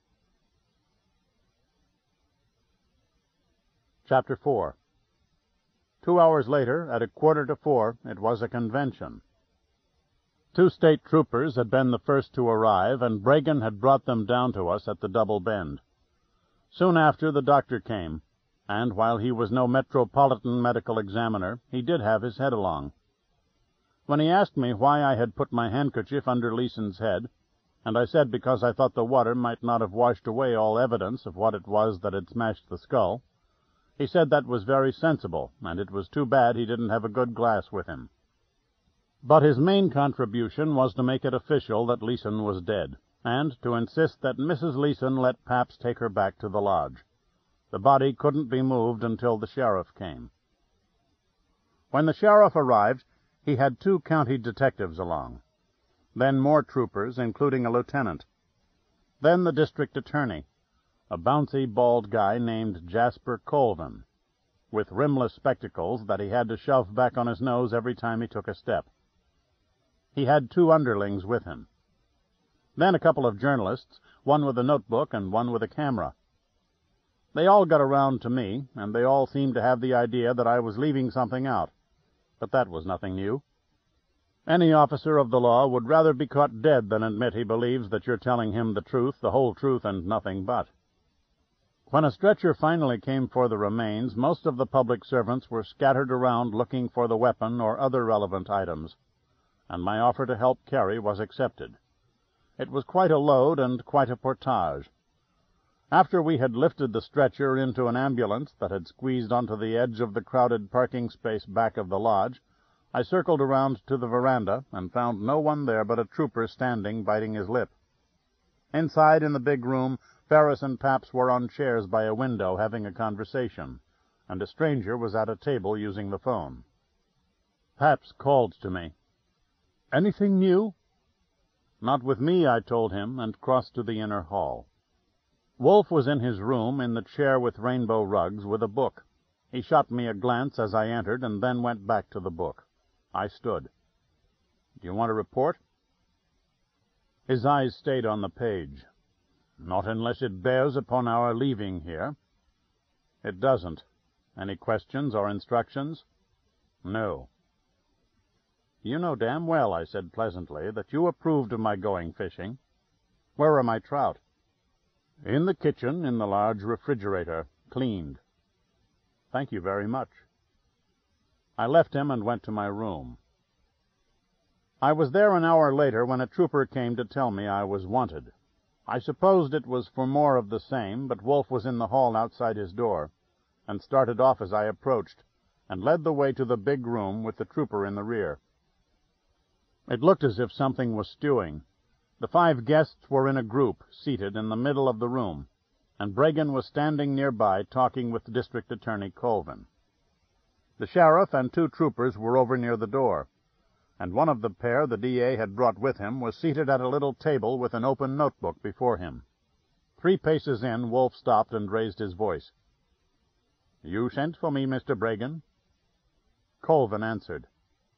Chapter 4. 2 hours later, at 3:45, it was a convention. 2 state troopers had been the first to arrive, and Bregan had brought them down to us at the double bend. Soon after, the doctor came, and while he was no metropolitan medical examiner, he did have his head along. When he asked me why I had put my handkerchief under Leeson's head, and I said because I thought the water might not have washed away all evidence of what it was that had smashed the skull, he said that was very sensible, and it was too bad he didn't have a good glass with him. But his main contribution was to make it official that Leeson was dead, and to insist that Mrs. Leeson let Paps take her back to the lodge. The body couldn't be moved until the sheriff came. When the sheriff arrived, he had 2 county detectives along. Then more troopers, including a lieutenant. Then the district attorney, a bouncy, bald guy named Jasper Colvin, with rimless spectacles that he had to shove back on his nose every time he took a step. He had 2 underlings with him. Then a couple of journalists, one with a notebook and one with a camera. They all got around to me, and they all seemed to have the idea that I was leaving something out. But that was nothing new. Any officer of the law would rather be caught dead than admit he believes that you're telling him the truth, the whole truth, and nothing but. When a stretcher finally came for the remains, most of the public servants were scattered around looking for the weapon or other relevant items, and my offer to help carry was accepted. It was quite a load and quite a portage, After we had lifted the stretcher into an ambulance that had squeezed onto the edge of the crowded parking space back of the lodge, I circled around to the veranda and found no one there but a trooper standing biting his lip. Inside in the big room, Ferris and Paps were on chairs by a window having a conversation, and a stranger was at a table using the phone. Paps called to me. "Anything new?" "Not with me," I told him, and crossed to the inner hall. Wolf was in his room, in the chair with rainbow rugs, with a book. He shot me a glance as I entered, and then went back to the book. I stood. "Do you want a report?" His eyes stayed on the page. "Not unless it bears upon our leaving here." "It doesn't. Any questions or instructions?" "No." "You know damn well," I said pleasantly, "that you approved of my going fishing. Where are my trout?" "In the kitchen, in the large refrigerator, cleaned." "Thank you very much." I left him and went to my room. I was there an hour later when a trooper came to tell me I was wanted. I supposed it was for more of the same, but Wolf was in the hall outside his door, and started off as I approached, and led the way to the big room with the trooper in the rear. It looked as if something was stewing. The 5 guests were in a group, seated in the middle of the room, and Bregan was standing nearby talking with District Attorney Colvin. The sheriff and 2 troopers were over near the door, and one of the pair the D.A. had brought with him was seated at a little table with an open notebook before him. 3 paces in, Wolf stopped and raised his voice. "You sent for me, Mr. Bregan?" Colvin answered.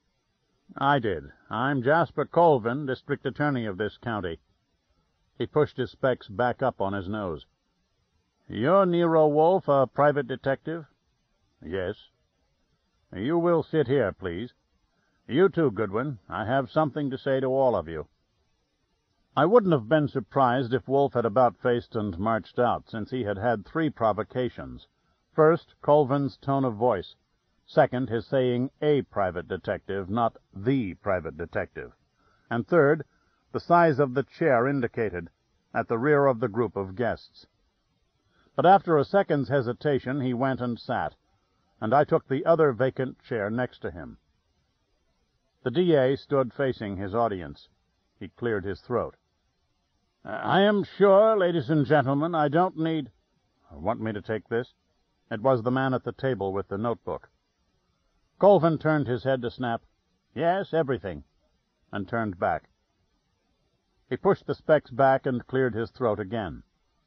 "I did. I'm Jasper Colvin, District Attorney of this county." He pushed his specs back up on his nose. "You're Nero Wolf, a private detective?" "Yes." "You will sit here, please. You too, Goodwin. I have something to say to all of you." I wouldn't have been surprised if Wolf had about-faced and marched out, since he had had 3 provocations. First, Colvin's tone of voice. Second, his saying a private detective, not the private detective. And third, the size of the chair indicated, at the rear of the group of guests. But after a second's hesitation, he went and sat, and I took the other vacant chair next to him. The D.A. stood facing his audience. He cleared his throat. "I am sure, ladies and gentlemen, I don't need—" "Want me to take this?" It was the man at the table with the notebook. Colvin turned his head to snap, "Yes, everything," and turned back. He pushed the specs back and cleared his throat again.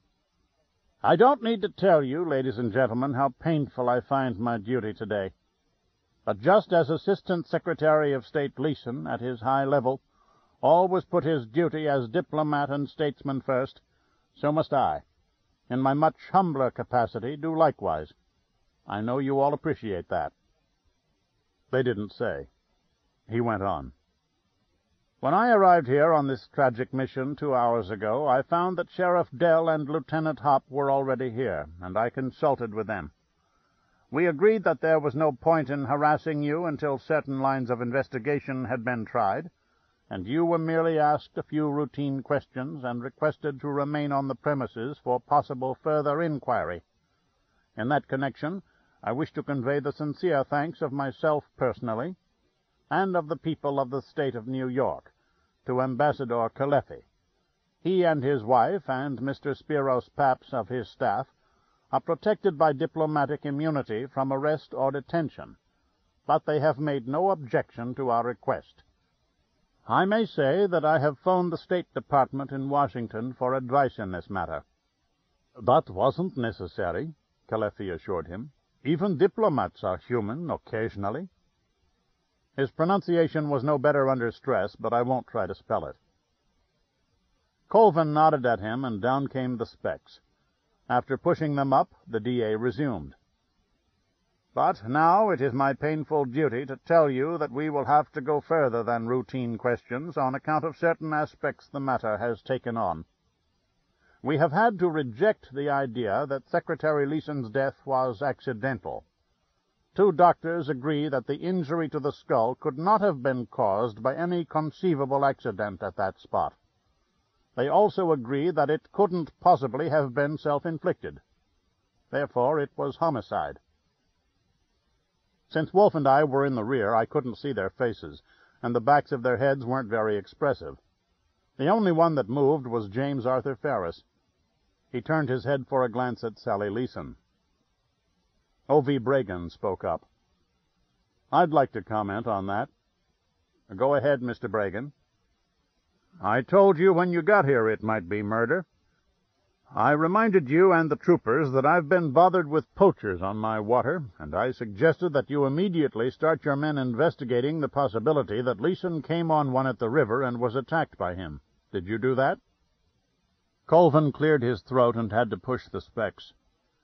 "I don't need to tell you, ladies and gentlemen, how painful I find my duty today. But just as Assistant Secretary of State Leeson, at his high level, always put his duty as diplomat and statesman first, so must I, in my much humbler capacity, do likewise. I know you all appreciate that." They didn't say. He went on. "When I arrived here on this tragic mission 2 hours ago, I found that Sheriff Dell and Lieutenant Hopp were already here, and I consulted with them. We agreed that there was no point in harassing you until certain lines of investigation had been tried, and you were merely asked a few routine questions and requested to remain on the premises for possible further inquiry. In that connection, I wish to convey the sincere thanks of myself personally, and of the people of the state of New York, to Ambassador Caleffi. He and his wife, and Mr. Spiros Paps of his staff, are protected by diplomatic immunity from arrest or detention, but they have made no objection to our request. I may say that I have phoned the State Department in Washington for advice in this matter." "That wasn't necessary," Caleffi assured him. "Even diplomats are human occasionally." His pronunciation was no better under stress, but I won't try to spell it. Colvin nodded at him, and down came the specs. After pushing them up, the D.A. resumed. "But now it is my painful duty to tell you that we will have to go further than routine questions on account of certain aspects the matter has taken on. We have had to reject the idea that Secretary Leeson's death was accidental. 2 doctors agree that the injury to the skull could not have been caused by any conceivable accident at that spot. They also agree that it couldn't possibly have been self-inflicted. Therefore, it was homicide. Since Wolf and I were in the rear, I couldn't see their faces, and the backs of their heads weren't very expressive. The only one that moved was James Arthur Ferris. He turned his head for a glance at Sally Leeson. O.V. Bragan spoke up. "I'd like to comment on that." "Go ahead, Mr. Bragan." "I told you when you got here it might be murder. I reminded you and the troopers that I've been bothered with poachers on my water, and I suggested that you immediately start your men investigating the possibility that Leeson came on one at the river and was attacked by him. Did you do that?" Colvin cleared his throat and had to push the specs.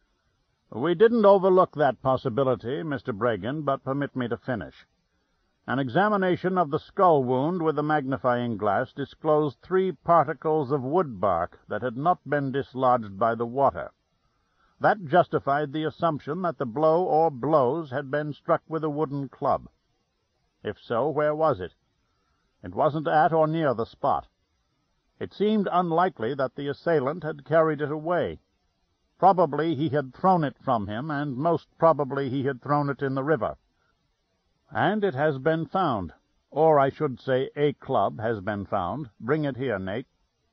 "We didn't overlook that possibility, Mr. Bragan, but permit me to finish. An examination of the skull wound with a magnifying glass disclosed 3 particles of wood bark that had not been dislodged by the water. That justified the assumption that the blow or blows had been struck with a wooden club. If so, where was it? It wasn't at or near the spot. It seemed unlikely that the assailant had carried it away. Probably he had thrown it from him, and most probably he had thrown it in the river. And it has been found. Or I should say a club has been found. Bring it here, Nate."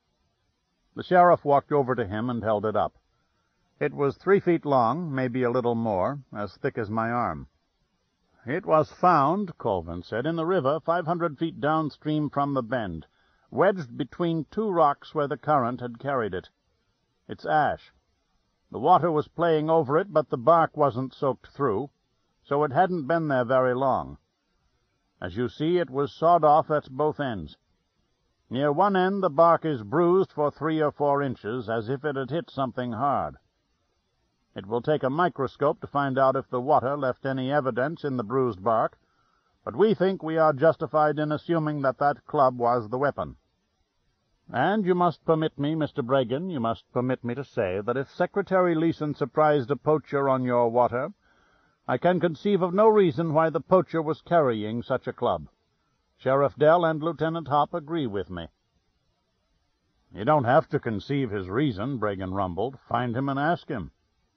The sheriff walked over to him and held it up. It was 3 feet long, maybe a little more, as thick as my arm. "It was found," Colvin said, "in the river 500 feet downstream from the bend, wedged between 2 rocks where the current had carried it. It's ash. The water was playing over it, but the bark wasn't soaked through, so it hadn't been there very long. As you see, it was sawed off at both ends. Near one end the bark is bruised for 3 or 4 inches, as if it had hit something hard. It will take a microscope to find out if the water left any evidence in the bruised bark, but we think we are justified in assuming that that club was the weapon. And you must permit me, Mr. Bragan, you must permit me to say that if Secretary Leeson surprised a poacher on your water, I can conceive of no reason why the poacher was carrying such a club. Sheriff Dell and Lieutenant Hopp agree with me." "You don't have to conceive his reason," Bragan rumbled. "Find him and ask him."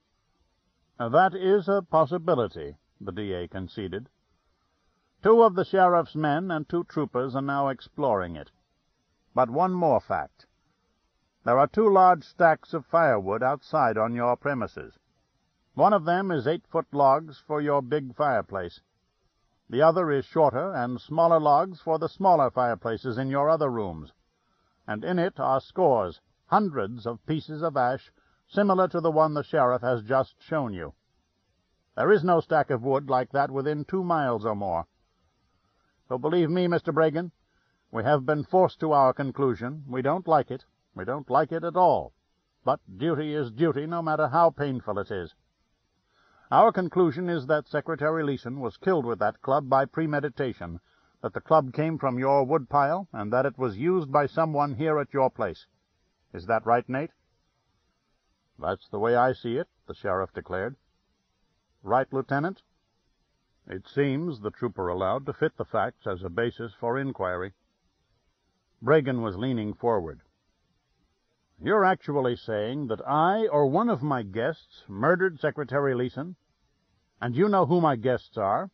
"That is a possibility," the D.A. conceded. "2 of the sheriff's men and 2 troopers are now exploring it. But one more fact. There are 2 large stacks of firewood outside on your premises. One of them is 8-foot logs for your big fireplace. The other is shorter and smaller logs for the smaller fireplaces in your other rooms. And in it are scores, hundreds of pieces of ash similar to the one the sheriff has just shown you. There is no stack of wood like that within 2 miles or more. So believe me, Mr. Bragan, we have been forced to our conclusion. We don't like it. We don't like it at all. But duty is duty, no matter how painful it is. Our conclusion is that Secretary Leeson was killed with that club by premeditation, that the club came from your woodpile, and that it was used by someone here at your place. Is that right, Nate?" "That's the way I see it," the sheriff declared. "Right, Lieutenant?" "It seems," the trooper allowed, "to fit the facts as a basis for inquiry." Bragan was leaning forward. "You're actually saying that I or one of my guests murdered Secretary Leeson? And you know who my guests are?"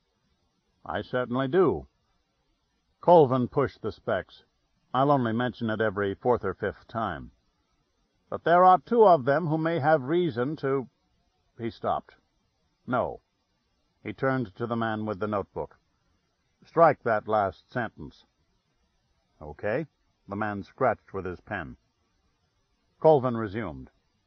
"I certainly do." Colvin pushed the specs. "I'll only mention it every 4th or 5th time. But there are 2 of them who may have reason to—" He stopped. "No." He turned to the man with the notebook. "Strike that last sentence." "Okay." The man scratched with his pen. Colvin resumed.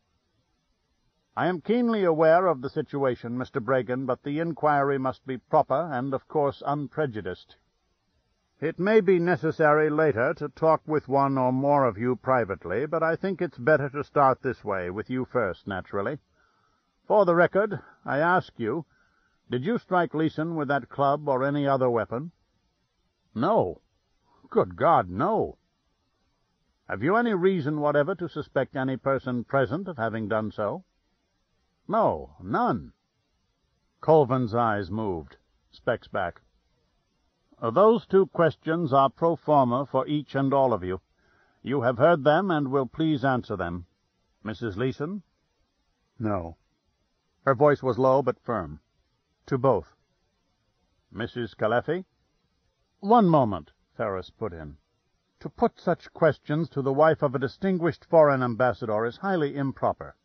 "I am keenly aware of the situation, Mr. Bragan, but the inquiry must be proper and, of course, unprejudiced. It may be necessary later to talk with one or more of you privately, but I think it's better to start this way, with you first, naturally. For the record, I ask you, did you strike Leeson with that club or any other weapon?" "No." "Good God, no." "Have you any reason whatever to suspect any person present of having done so?" "No, none." Colvin's eyes moved. Specs back. "Those 2 questions are pro forma for each and all of you. You have heard them and will please answer them. Mrs. Leeson? No. Her voice was low but firm. To both. Mrs. Caleffi? One moment, Ferris put in. To put such questions to the wife of a distinguished foreign ambassador is highly improper.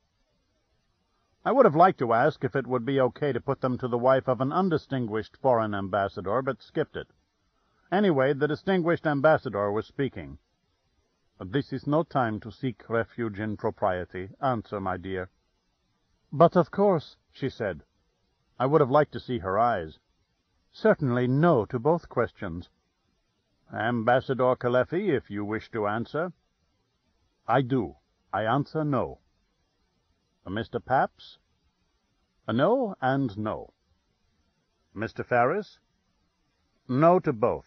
I would have liked to ask if it would be okay to put them to the wife of an undistinguished foreign ambassador, but skipped it. Anyway, the distinguished ambassador was speaking. This is no time to seek refuge in propriety. Answer, my dear. But of course, she said. I would have liked to see her eyes. Certainly no to both questions. Ambassador Caleffi, if you wish to answer. I do. I answer no. Mr. Papps? No and no. Mr. Ferris? No to both.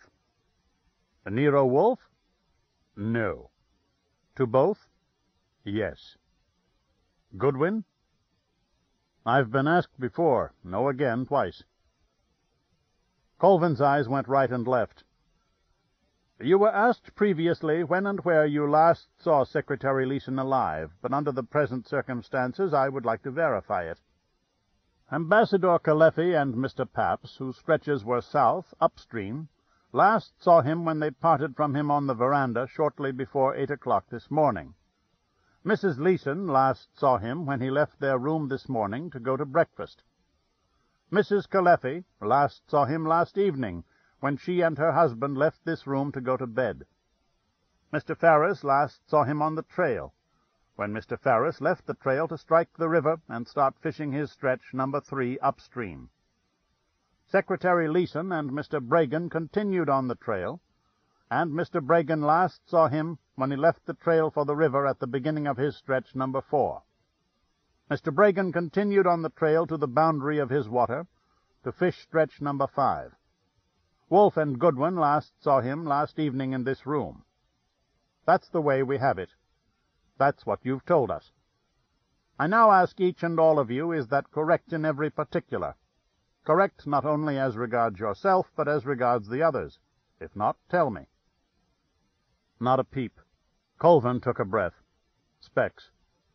Nero Wolfe? No. To both? Yes. Goodwin? I've been asked before. No again, twice. Colvin's eyes went right and left. You were asked previously when and where you last saw Secretary Leeson alive, but under the present circumstances I would like to verify it. Ambassador Caleffi and Mr. Papps, whose stretches were south, upstream, last saw him when they parted from him on the veranda shortly before 8 o'clock this morning. Mrs. Leeson last saw him when he left their room this morning to go to breakfast. Mrs. Caleffi last saw him last evening, when she and her husband left this room to go to bed. Mr. Ferris last saw him on the trail, when Mr. Ferris left the trail to strike the river and start fishing his stretch number 3 upstream. Secretary Leeson and Mr. Bragan continued on the trail, and Mr. Bragan last saw him when he left the trail for the river at the beginning of his stretch number 4. Mr. Bragan continued on the trail to the boundary of his water to fish stretch number 5. Wolfe and Goodwin last saw him last evening in this room. That's the way we have it. That's what you've told us. I now ask each and all of you, is that correct in every particular? Correct not only as regards yourself, but as regards the others. If not, tell me. Not a peep. Colvin took a breath. Specs.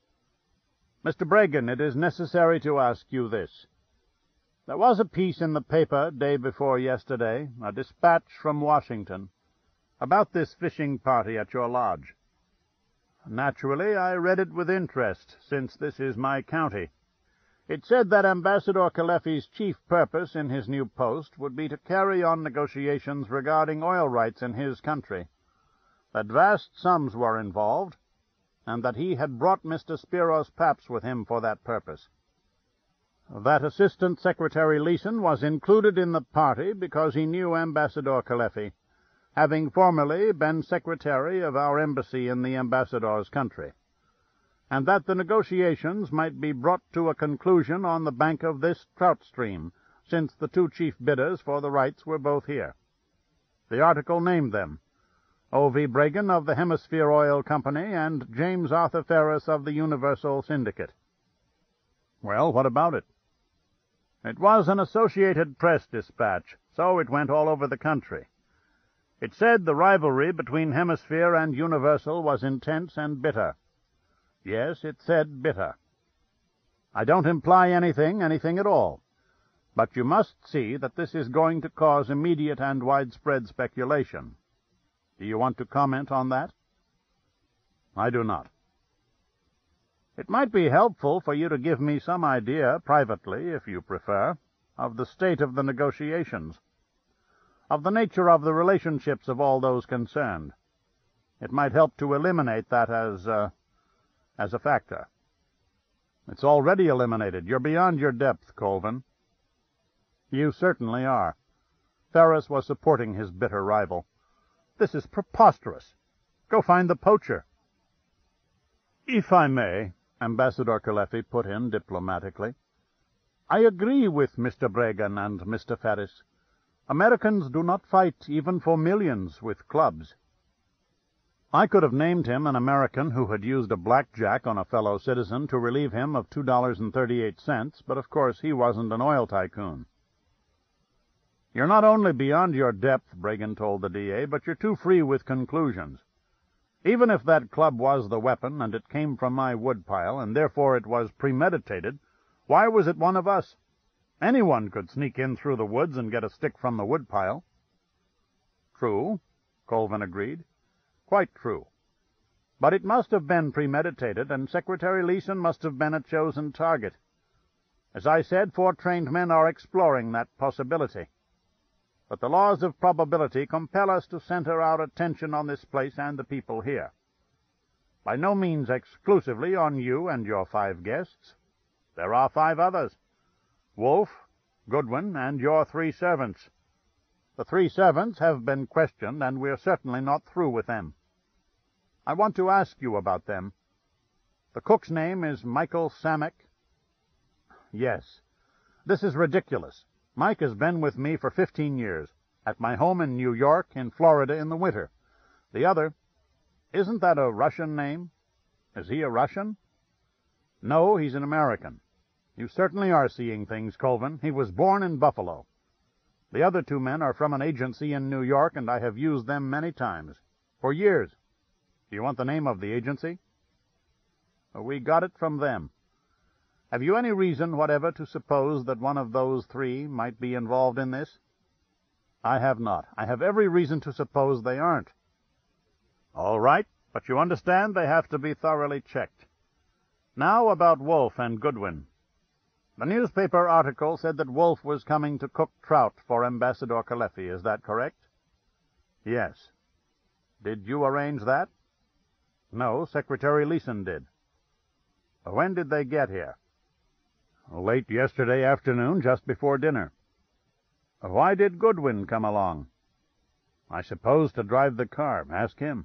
Mr. Bragan, it is necessary to ask you this. There was a piece in the paper day before yesterday, a dispatch from Washington, about this fishing party at your lodge. Naturally, I read it with interest, since this is my county. It said that Ambassador Caleffi's chief purpose in his new post would be to carry on negotiations regarding oil rights in his country, that vast sums were involved, and that he had brought Mr. Spiros Papps with him for that purpose. That Assistant Secretary Leeson was included in the party because he knew Ambassador Caleffi, having formerly been secretary of our embassy in the ambassador's country, and that the negotiations might be brought to a conclusion on the bank of this trout stream, since the two chief bidders for the rights were both here. The article named them, O.V. Bragan of the Hemisphere Oil Company and James Arthur Ferris of the Universal Syndicate. Well, what about it? It was an Associated Press dispatch, so it went all over the country. It said the rivalry between Hemisphere and Universal was intense and bitter. Yes, it said bitter. I don't imply anything at all. But you must see that this is going to cause immediate and widespread speculation. Do you want to comment on that? I do not. It might be helpful for you to give me some idea, privately, if you prefer, of the state of the negotiations, of the nature of the relationships of all those concerned. It might help to eliminate that as a factor. It's already eliminated. You're beyond your depth, Colvin. You certainly are. Ferris was supporting his bitter rival. This is preposterous. Go find the poacher. If I may, Ambassador Caleffi put in diplomatically, I agree with Mr. Bragan and Mr. Ferris. Americans do not fight even for millions with clubs. I could have named him an American who had used a blackjack on a fellow citizen to relieve him of $2.38, but of course he wasn't an oil tycoon. You're not only beyond your depth, Bragan told the D.A., but you're too free with conclusions. Even if that club was the weapon, and it came from my woodpile, and therefore it was premeditated, why was it one of us? Anyone could sneak in through the woods and get a stick from the woodpile. True, Colvin agreed. Quite true. But it must have been premeditated, and Secretary Leeson must have been a chosen target. As I said, 4 trained men are exploring that possibility. But the laws of probability compel us to center our attention on this place and the people here. By no means exclusively on you and your 5 guests. There are 5 others. Wolfe, Goodwin, and your 3 servants. The 3 servants have been questioned, and we're certainly not through with them. I want to ask you about them. The cook's name is Michael Samek. Yes. This is ridiculous. Mike has been with me for 15 years, at my home in New York, in Florida in the winter. The other, isn't that a Russian name? Is he a Russian? No, he's an American. You certainly are seeing things, Colvin. He was born in Buffalo. The other 2 men are from an agency in New York, and I have used them many times. For years. Do you want the name of the agency? We got it from them. Have you any reason whatever to suppose that one of those 3 might be involved in this? I have not. I have every reason to suppose they aren't. All right, but you understand they have to be thoroughly checked. Now about Wolfe and Goodwin. The newspaper article said that Wolfe was coming to cook trout for Ambassador Kalefi. Is that correct? Yes. Did you arrange that? No, Secretary Leeson did. When did they get here? Late yesterday afternoon, just before dinner. Why did Goodwin come along? I suppose to drive the car. Ask him.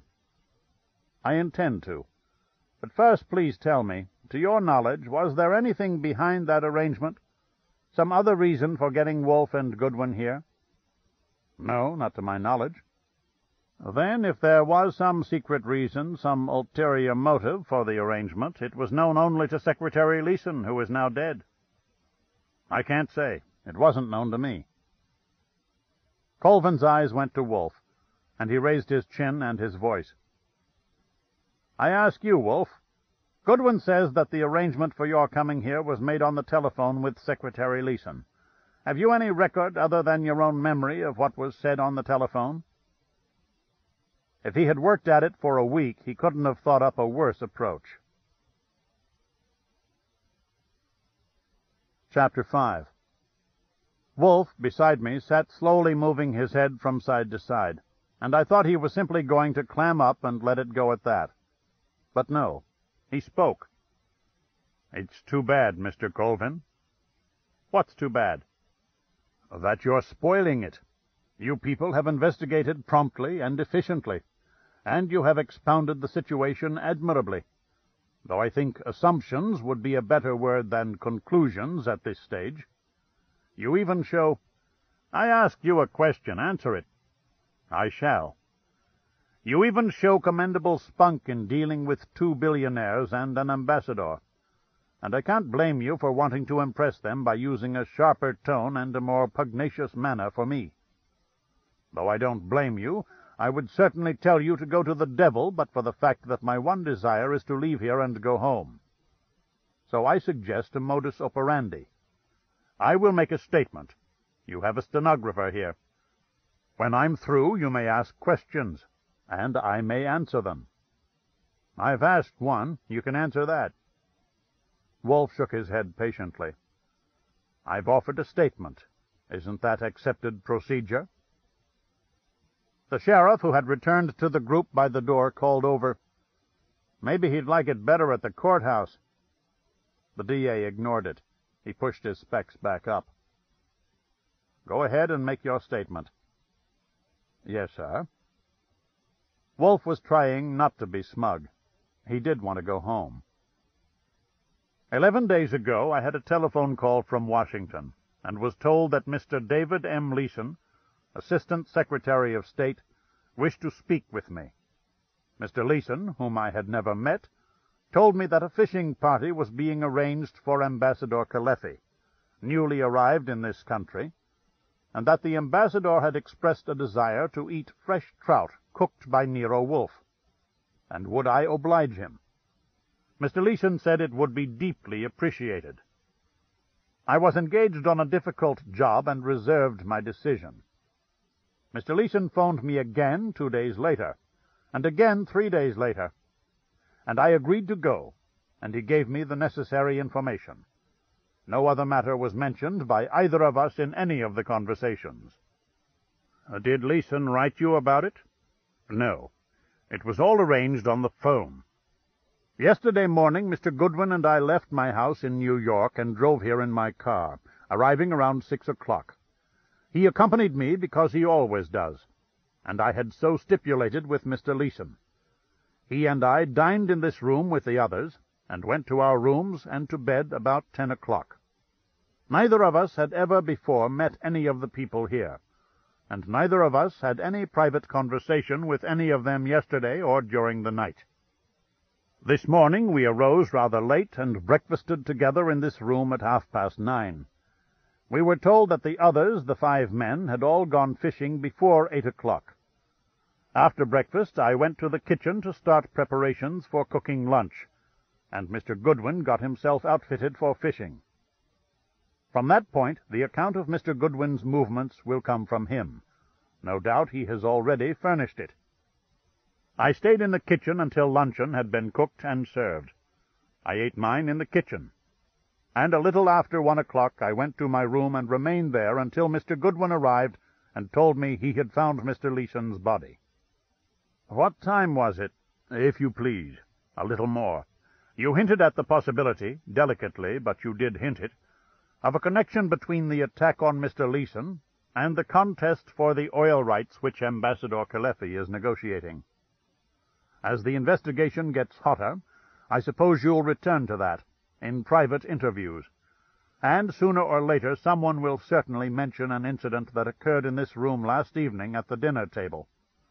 I intend to. But first, please tell me, to your knowledge, was there anything behind that arrangement? Some other reason for getting Wolfe and Goodwin here? No, not to my knowledge. Then, if there was some secret reason, some ulterior motive for the arrangement, it was known only to Secretary Leeson, who is now dead. I can't say. It wasn't known to me. Colvin's eyes went to Wolfe, and he raised his chin and his voice. I ask you, Wolfe, Goodwin says that the arrangement for your coming here was made on the telephone with Secretary Leeson. Have you any record other than your own memory of what was said on the telephone? If he had worked at it for a week, he couldn't have thought up a worse approach. Chapter 5. Wolfe, beside me, sat slowly moving his head from side to side, and I thought he was simply going to clam up and let it go at that. But no, he spoke. It's too bad, Mr. Colvin. What's too bad? That you're spoiling it. You people have investigated promptly and efficiently, and you have expounded the situation admirably, though I think assumptions would be a better word than conclusions at this stage. You even show— I ask you a question. Answer it. I shall. You even show commendable spunk in dealing with 2 billionaires and an ambassador, and I can't blame you for wanting to impress them by using a sharper tone and a more pugnacious manner for me. Though I don't blame you, I would certainly tell you to go to the devil but for the fact that my one desire is to leave here and go home. So I suggest a modus operandi. I will make a statement. You have a stenographer here. When I'm through, you may ask questions, and I may answer them. I've asked one. You can answer that. Wolfe shook his head patiently. I've offered a statement. Isn't that accepted procedure? The sheriff, who had returned to the group by the door, called over, Maybe he'd like it better at the courthouse. The D.A. ignored it. He pushed his specs back up. Go ahead and make your statement. Yes, sir. Wolfe was trying not to be smug. He did want to go home. 11 days ago I had a telephone call from Washington, and was told that Mr. David M. Leeson, Assistant Secretary of State, wished to speak with me. Mr. Leeson, whom I had never met, told me that a fishing party was being arranged for Ambassador Kalefi, newly arrived in this country, and that the ambassador had expressed a desire to eat fresh trout cooked by Nero Wolfe. and would I oblige him? Mr. Leeson said it would be deeply appreciated. I was engaged on a difficult job and reserved my decision. Mr. Leeson phoned me again 2 days later, and again 3 days later, and I agreed to go, and he gave me the necessary information. No other matter was mentioned by either of us in any of the conversations. Did Leeson write you about it? No. It was all arranged on the phone. Yesterday morning Mr. Goodwin and I left my house in New York and drove here in my car, arriving around 6 o'clock. He accompanied me because he always does, and I had so stipulated with Mr. Leeson. He and I dined in this room with the others, and went to our rooms and to bed about 10 o'clock. Neither of us had ever before met any of the people here, and neither of us had any private conversation with any of them yesterday or during the night. This morning we arose rather late and breakfasted together in this room at 9:30. We were told that the others, the 5 men, had all gone fishing before 8 o'clock. After breakfast I went to the kitchen to start preparations for cooking lunch, and Mr. Goodwin got himself outfitted for fishing. From that point the account of Mr. Goodwin's movements will come from him. No doubt he has already furnished it. I stayed in the kitchen until luncheon had been cooked and served. I ate mine in the kitchen, and a little after 1 o'clock I went to my room and remained there until Mr. Goodwin arrived and told me he had found Mr. Leeson's body. What time was it, if you please? A little more. You hinted at the possibility, delicately, but you did hint it, of a connection between the attack on Mr. Leeson and the contest for the oil rights which Ambassador Kelefi is negotiating. As the investigation gets hotter, I suppose you'll return to that, in private interviews, and sooner or later someone will certainly mention an incident that occurred in this room last evening at the dinner table.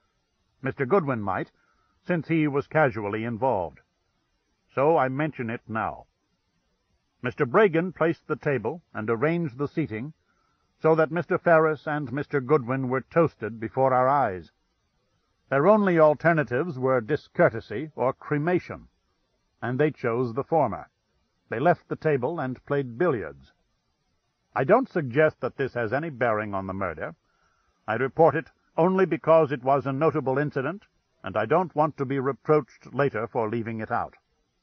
Mr. Goodwin might, since he was casually involved. So I mention it now. Mr. Bragan placed the table and arranged the seating so that Mr. Ferris and Mr. Goodwin were toasted before our eyes. Their only alternatives were discourtesy or cremation, and they chose the former. They left the table and played billiards. I don't suggest that this has any bearing on the murder. I report it only because it was a notable incident, and I don't want to be reproached later for leaving it out.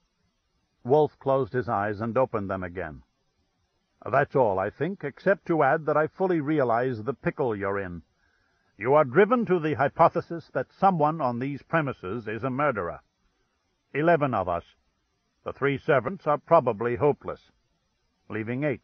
Wolfe closed his eyes and opened them again. That's all, I think, except to add that I fully realize the pickle you're in. You are driven to the hypothesis that someone on these premises is a murderer. 11 of us. The 3 servants are probably hopeless, leaving 8.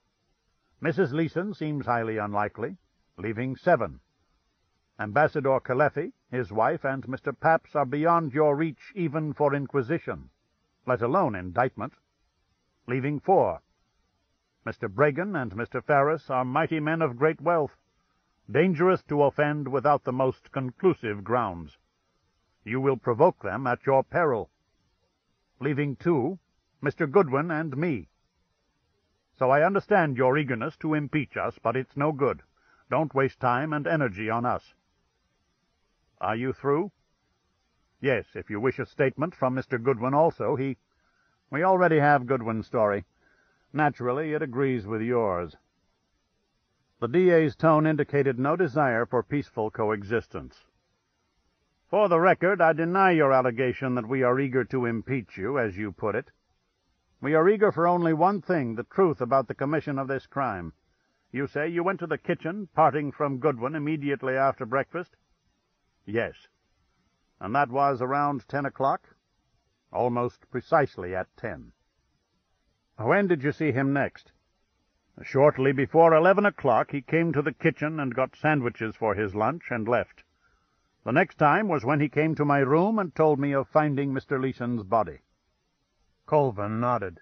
Mrs. Leeson seems highly unlikely, leaving 7. Ambassador Kelefi, his wife, and Mr. Papps are beyond your reach even for inquisition, let alone indictment, leaving 4. Mr. Bragan and Mr. Ferris are mighty men of great wealth, dangerous to offend without the most conclusive grounds. You will provoke them at your peril. Leaving 2, Mr. Goodwin and me. So I understand your eagerness to impeach us, but it's no good. Don't waste time and energy on us. Are you through? Yes, if you wish a statement from Mr. Goodwin also, We already have Goodwin's story. Naturally, it agrees with yours. The DA's tone indicated no desire for peaceful coexistence. For the record, I deny your allegation that we are eager to impeach you, as you put it. We are eager for only one thing, the truth about the commission of this crime. You say you went to the kitchen, parting from Goodwin immediately after breakfast? Yes. And that was around 10 o'clock? Almost precisely at 10. When did you see him next? Shortly before 11 o'clock he came to the kitchen and got sandwiches for his lunch and left. The next time was when he came to my room and told me of finding Mr. Leeson's body. Colvin nodded.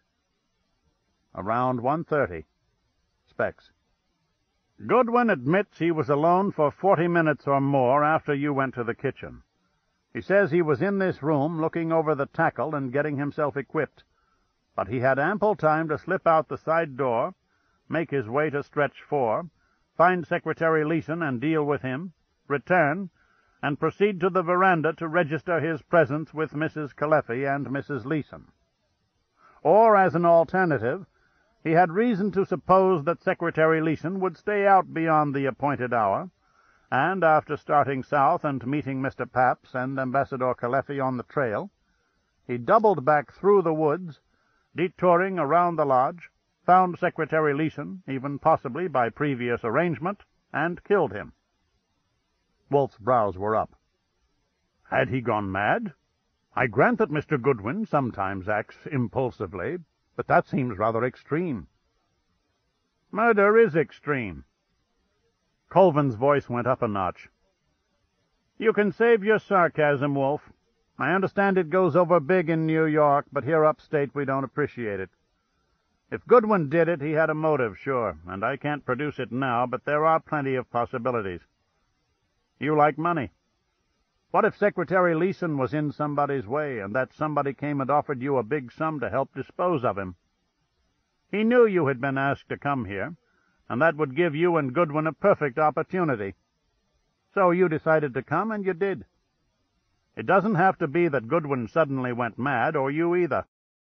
Around 1:30. Specs. Goodwin admits he was alone for 40 minutes or more after you went to the kitchen. He says he was in this room looking over the tackle and getting himself equipped, but he had ample time to slip out the side door, make his way to stretch 4, find Secretary Leeson and deal with him, return, and proceed to the veranda to register his presence with Mrs. Caleffi and Mrs. Leeson. Or, as an alternative, he had reason to suppose that Secretary Leeson would stay out beyond the appointed hour, and after starting south and meeting Mr. Papps and Ambassador Caleffi on the trail, he doubled back through the woods, detouring around the lodge, found Secretary Leeson, even possibly by previous arrangement, and killed him. Wolf's brows were up. Had he gone mad? I grant that Mr. Goodwin sometimes acts impulsively, but that seems rather extreme. Murder is extreme. Colvin's voice went up a notch. You can save your sarcasm, Wolf. I understand it goes over big in New York, but here upstate we don't appreciate it. If Goodwin did it, he had a motive, sure, and I can't produce it now, but there are plenty of possibilities. You like money. What if Secretary Leeson was in somebody's way, and that somebody came and offered you a big sum to help dispose of him? He knew you had been asked to come here, and that would give you and Goodwin a perfect opportunity. So you decided to come, and you did. It doesn't have to be that Goodwin suddenly went mad, or you either.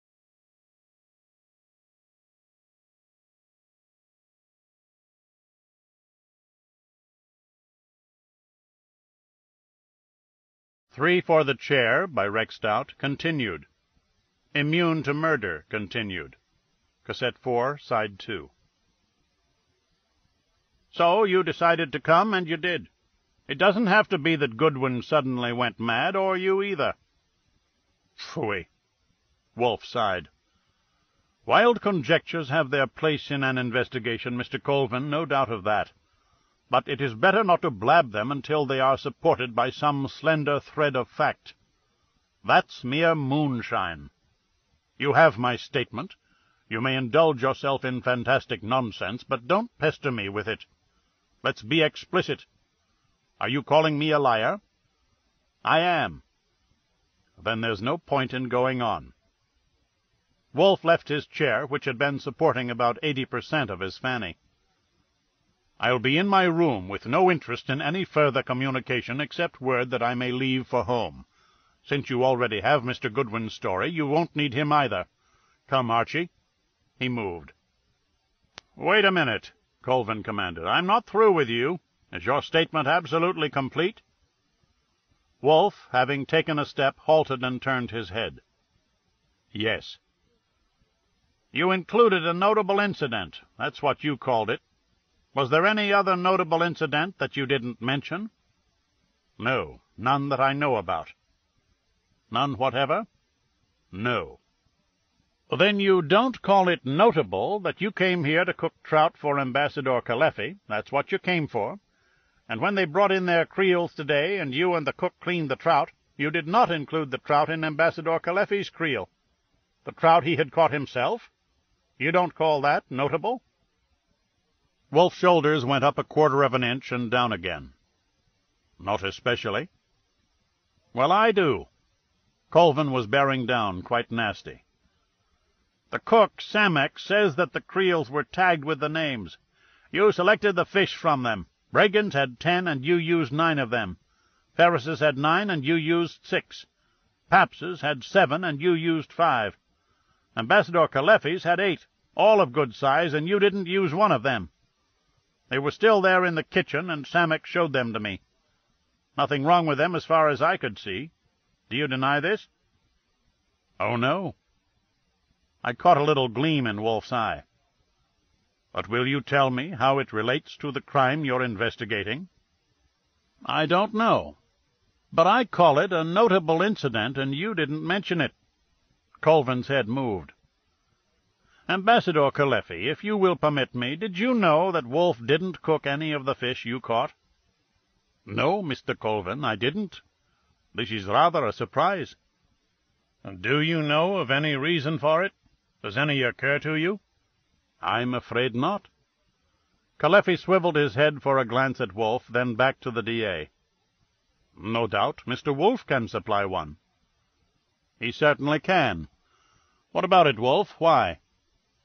Three for the Chair, by Rex Stout, continued. Immune to Murder, continued. Cassette 4, Side 2. So you decided to come, and you did. It doesn't have to be that Goodwin suddenly went mad, or you either. Phooey. Wolf sighed. Wild conjectures have their place in an investigation, Mr. Colvin, no doubt of that. But it is better not to blab them until they are supported by some slender thread of fact. That's mere moonshine. You have my statement. You may indulge yourself in fantastic nonsense, but don't pester me with it. Let's be explicit. Are you calling me a liar? I am. Then there's no point in going on. Wolf left his chair, which had been supporting about 80% of his fanny. I'll be in my room with no interest in any further communication except word that I may leave for home. Since you already have Mr. Goodwin's story, you won't need him either. Come, Archie. He moved. Wait a minute, Colvin commanded. I'm not through with you. Is your statement absolutely complete? Wolf, having taken a step, halted and turned his head. Yes. You included a notable incident. That's what you called it. Was there any other notable incident that you didn't mention? No, none that I know about. None whatever? No. Then you don't call it notable that you came here to cook trout for Ambassador Caleffi. That's what you came for. And when they brought in their creels today, and you and the cook cleaned the trout, you did not include the trout in Ambassador Caleffi's creel. The trout he had caught himself? You don't call that notable? Wolf's shoulders went up 1/4 of an inch and down again. Not especially. Well, I do. Colvin was bearing down, quite nasty. The cook, Samek, says that the creels were tagged with the names. You selected the fish from them. Reagan's had 10, and you used 9 of them. Ferris's had 9, and you used 6. Papps's had 7, and you used 5. Ambassador Caleffi's had 8, all of good size, and you didn't use 1 of them. They were still there in the kitchen, and Samek showed them to me. Nothing wrong with them as far as I could see. Do you deny this? Oh, no. I caught a little gleam in Wolf's eye. But will you tell me how it relates to the crime you're investigating? I don't know. But I call it a notable incident, and you didn't mention it. Colvin's head moved. Ambassador Caleffi, if you will permit me, did you know that Wolf didn't cook any of the fish you caught? No, Mr. Colvin, I didn't. This is rather a surprise. Do you know of any reason for it? Does any occur to you? I'm afraid not. Caleffi swiveled his head for a glance at Wolf, then back to the D.A. No doubt Mr. Wolf can supply one. He certainly can. What about it, Wolf? Why?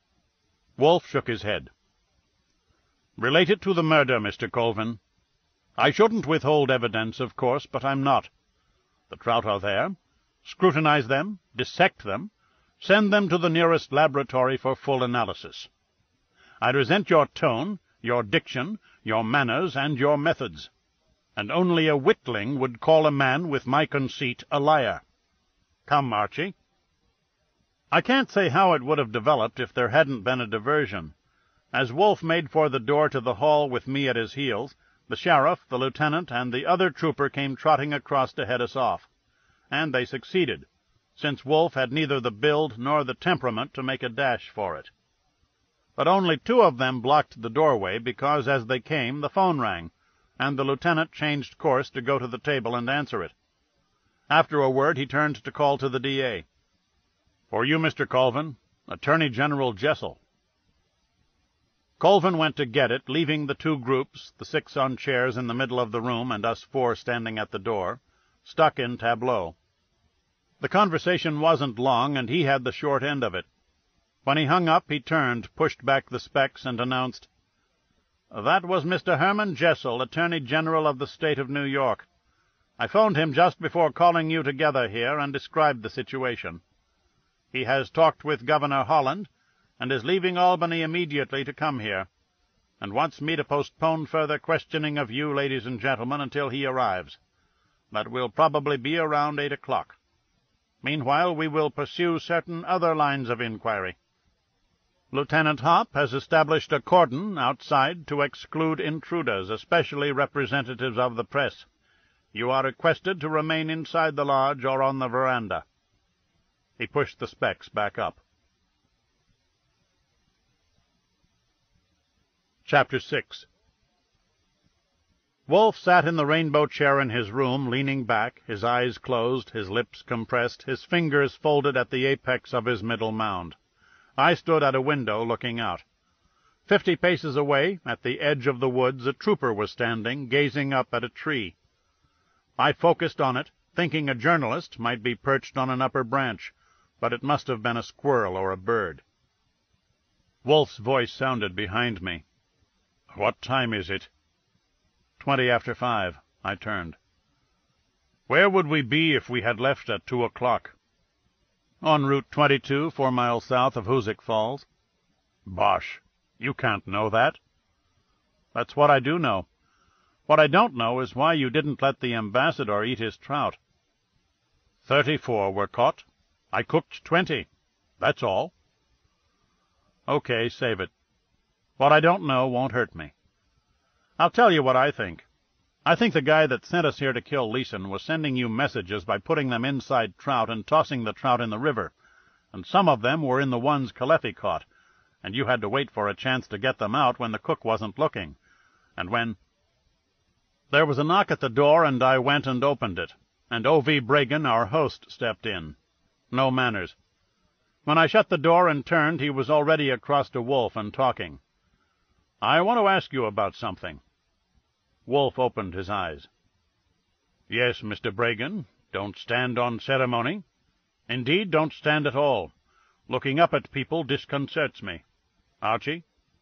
Wolf shook his head. Relate it to the murder, Mr. Colvin. I shouldn't withhold evidence, of course, but I'm not. The trout are there. Scrutinize them, dissect them, send them to the nearest laboratory for full analysis. I resent your tone, your diction, your manners, and your methods, and only a witling would call a man with my conceit a liar. Come, Archie. I can't say how it would have developed if there hadn't been a diversion. As Wolfe made for the door to the hall with me at his heels, the sheriff, the lieutenant, and the other trooper came trotting across to head us off. And they succeeded, since Wolfe had neither the build nor the temperament to make a dash for it. But only 2 of them blocked the doorway, because as they came the phone rang, and the lieutenant changed course to go to the table and answer it. After a word he turned to call to the D.A. "For you, Mr. Colvin, Attorney General Jessel." Colvin went to get it, leaving the 2 groups, the 6 on chairs in the middle of the room and us 4 standing at the door, stuck in tableau. The conversation wasn't long, and he had the short end of it. When he hung up, he turned, pushed back the specs, and announced, "That was Mr. Herman Jessel, Attorney General of the State of New York. I phoned him just before calling you together here and described the situation. He has talked with Governor Holland, and is leaving Albany immediately to come here, and wants me to postpone further questioning of you, ladies and gentlemen, until he arrives. That will probably be around 8 o'clock. Meanwhile, we will pursue certain other lines of inquiry. Lieutenant Hopp has established a cordon outside to exclude intruders, especially representatives of the press. You are requested to remain inside the lodge or on the veranda." He pushed the specs back up. Chapter 6. Wolfe sat in the rainbow chair in his room, leaning back, his eyes closed, his lips compressed, his fingers folded at the apex of his middle mound. I stood at a window looking out. 50 paces away, at the edge of the woods, a trooper was standing, gazing up at a tree. I focused on it, thinking a journalist might be perched on an upper branch, but it must have been a squirrel or a bird. Wolfe's voice sounded behind me. "What time is it?" 20 after 5. I turned. "Where would we be if we had left at 2 o'clock?" "On Route 22, 4 miles south of Hoosick Falls." "Bosh! You can't know that." "That's what I do know. What I don't know is why you didn't let the ambassador eat his trout." 34 were caught. I cooked 20. That's all." "Okay, save it. What I don't know won't hurt me. I'll tell you what I think. I think the guy that sent us here to kill Leeson was sending you messages by putting them inside trout and tossing the trout in the river, and some of them were in the ones Caleffi caught, and you had to wait for a chance to get them out when the cook wasn't looking, and when—" There was a knock at the door, and I went and opened it, and O.V. Bragan, our host, stepped in. No manners. When I shut the door and turned, he was already across to Wolfe and talking. "I want to ask you about something." Wolfe opened his eyes. "Yes, Mr. Bragan, don't stand on ceremony. Indeed, don't stand at all. Looking up at people disconcerts me. Archie?"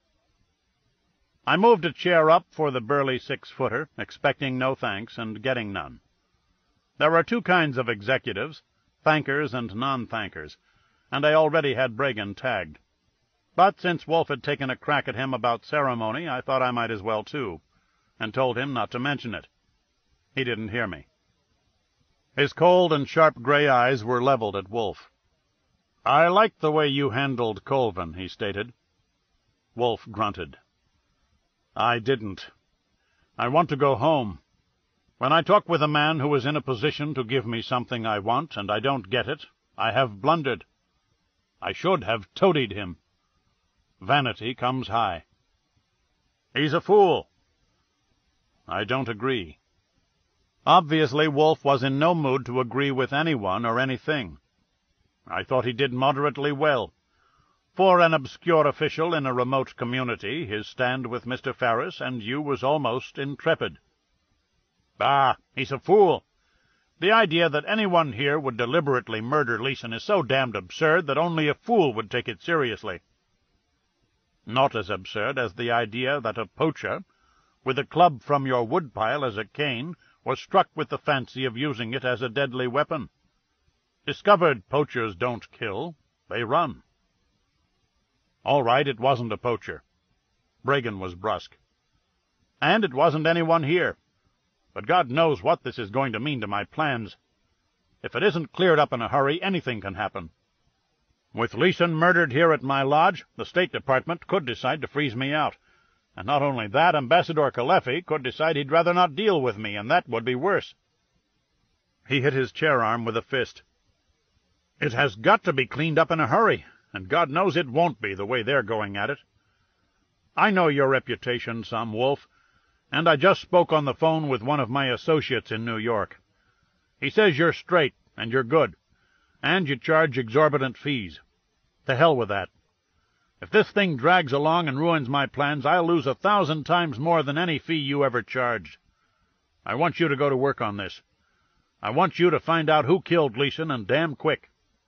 I moved a chair up for the burly 6-footer, expecting no thanks and getting none. There are 2 kinds of executives, thankers and non-thankers, and I already had Bragan tagged. But since Wolfe had taken a crack at him about ceremony, I thought I might as well too, and told him not to mention it. He didn't hear me. His cold and sharp gray eyes were leveled at Wolfe. "I liked the way you handled Colvin," he stated. Wolfe grunted. "I didn't. I want to go home. When I talk with a man who is in a position to give me something I want, and I don't get it, I have blundered. I should have toadied him. Vanity comes high." "He's a fool." "I don't agree." Obviously, Wolfe was in no mood to agree with anyone or anything. I thought he did moderately well. For an obscure official in a remote community, his stand with Mr. Ferris and you was almost intrepid. "Ah, he's a fool. The idea that anyone here would deliberately murder Leeson is so damned absurd that only a fool would take it seriously." "Not as absurd as the idea that a poacher, with a club from your woodpile as a cane, was struck with the fancy of using it as a deadly weapon. Discovered poachers don't kill, they run. All right, it wasn't a poacher. Bregan was brusque. And it wasn't anyone here. But God knows what this is going to mean to my plans. If it isn't cleared up in a hurry, anything can happen. With Leeson murdered here at my lodge, the State Department could decide to freeze me out. And not only that, Ambassador Kalefi could decide he'd rather not deal with me, and that would be worse. He hit his chair-arm with a fist. It has got to be cleaned up in a hurry, and God knows it won't be the way they're going at it. I know your reputation some, Wolf, and I just spoke on the phone with one of my associates in New York. He says you're straight, and you're good, and you charge exorbitant fees. To hell with that. If this thing drags along and ruins my plans, I'll lose 1,000 times more than any fee you ever charged. I want you to go to work on this. I want you to find out who killed Leeson, and damn quick.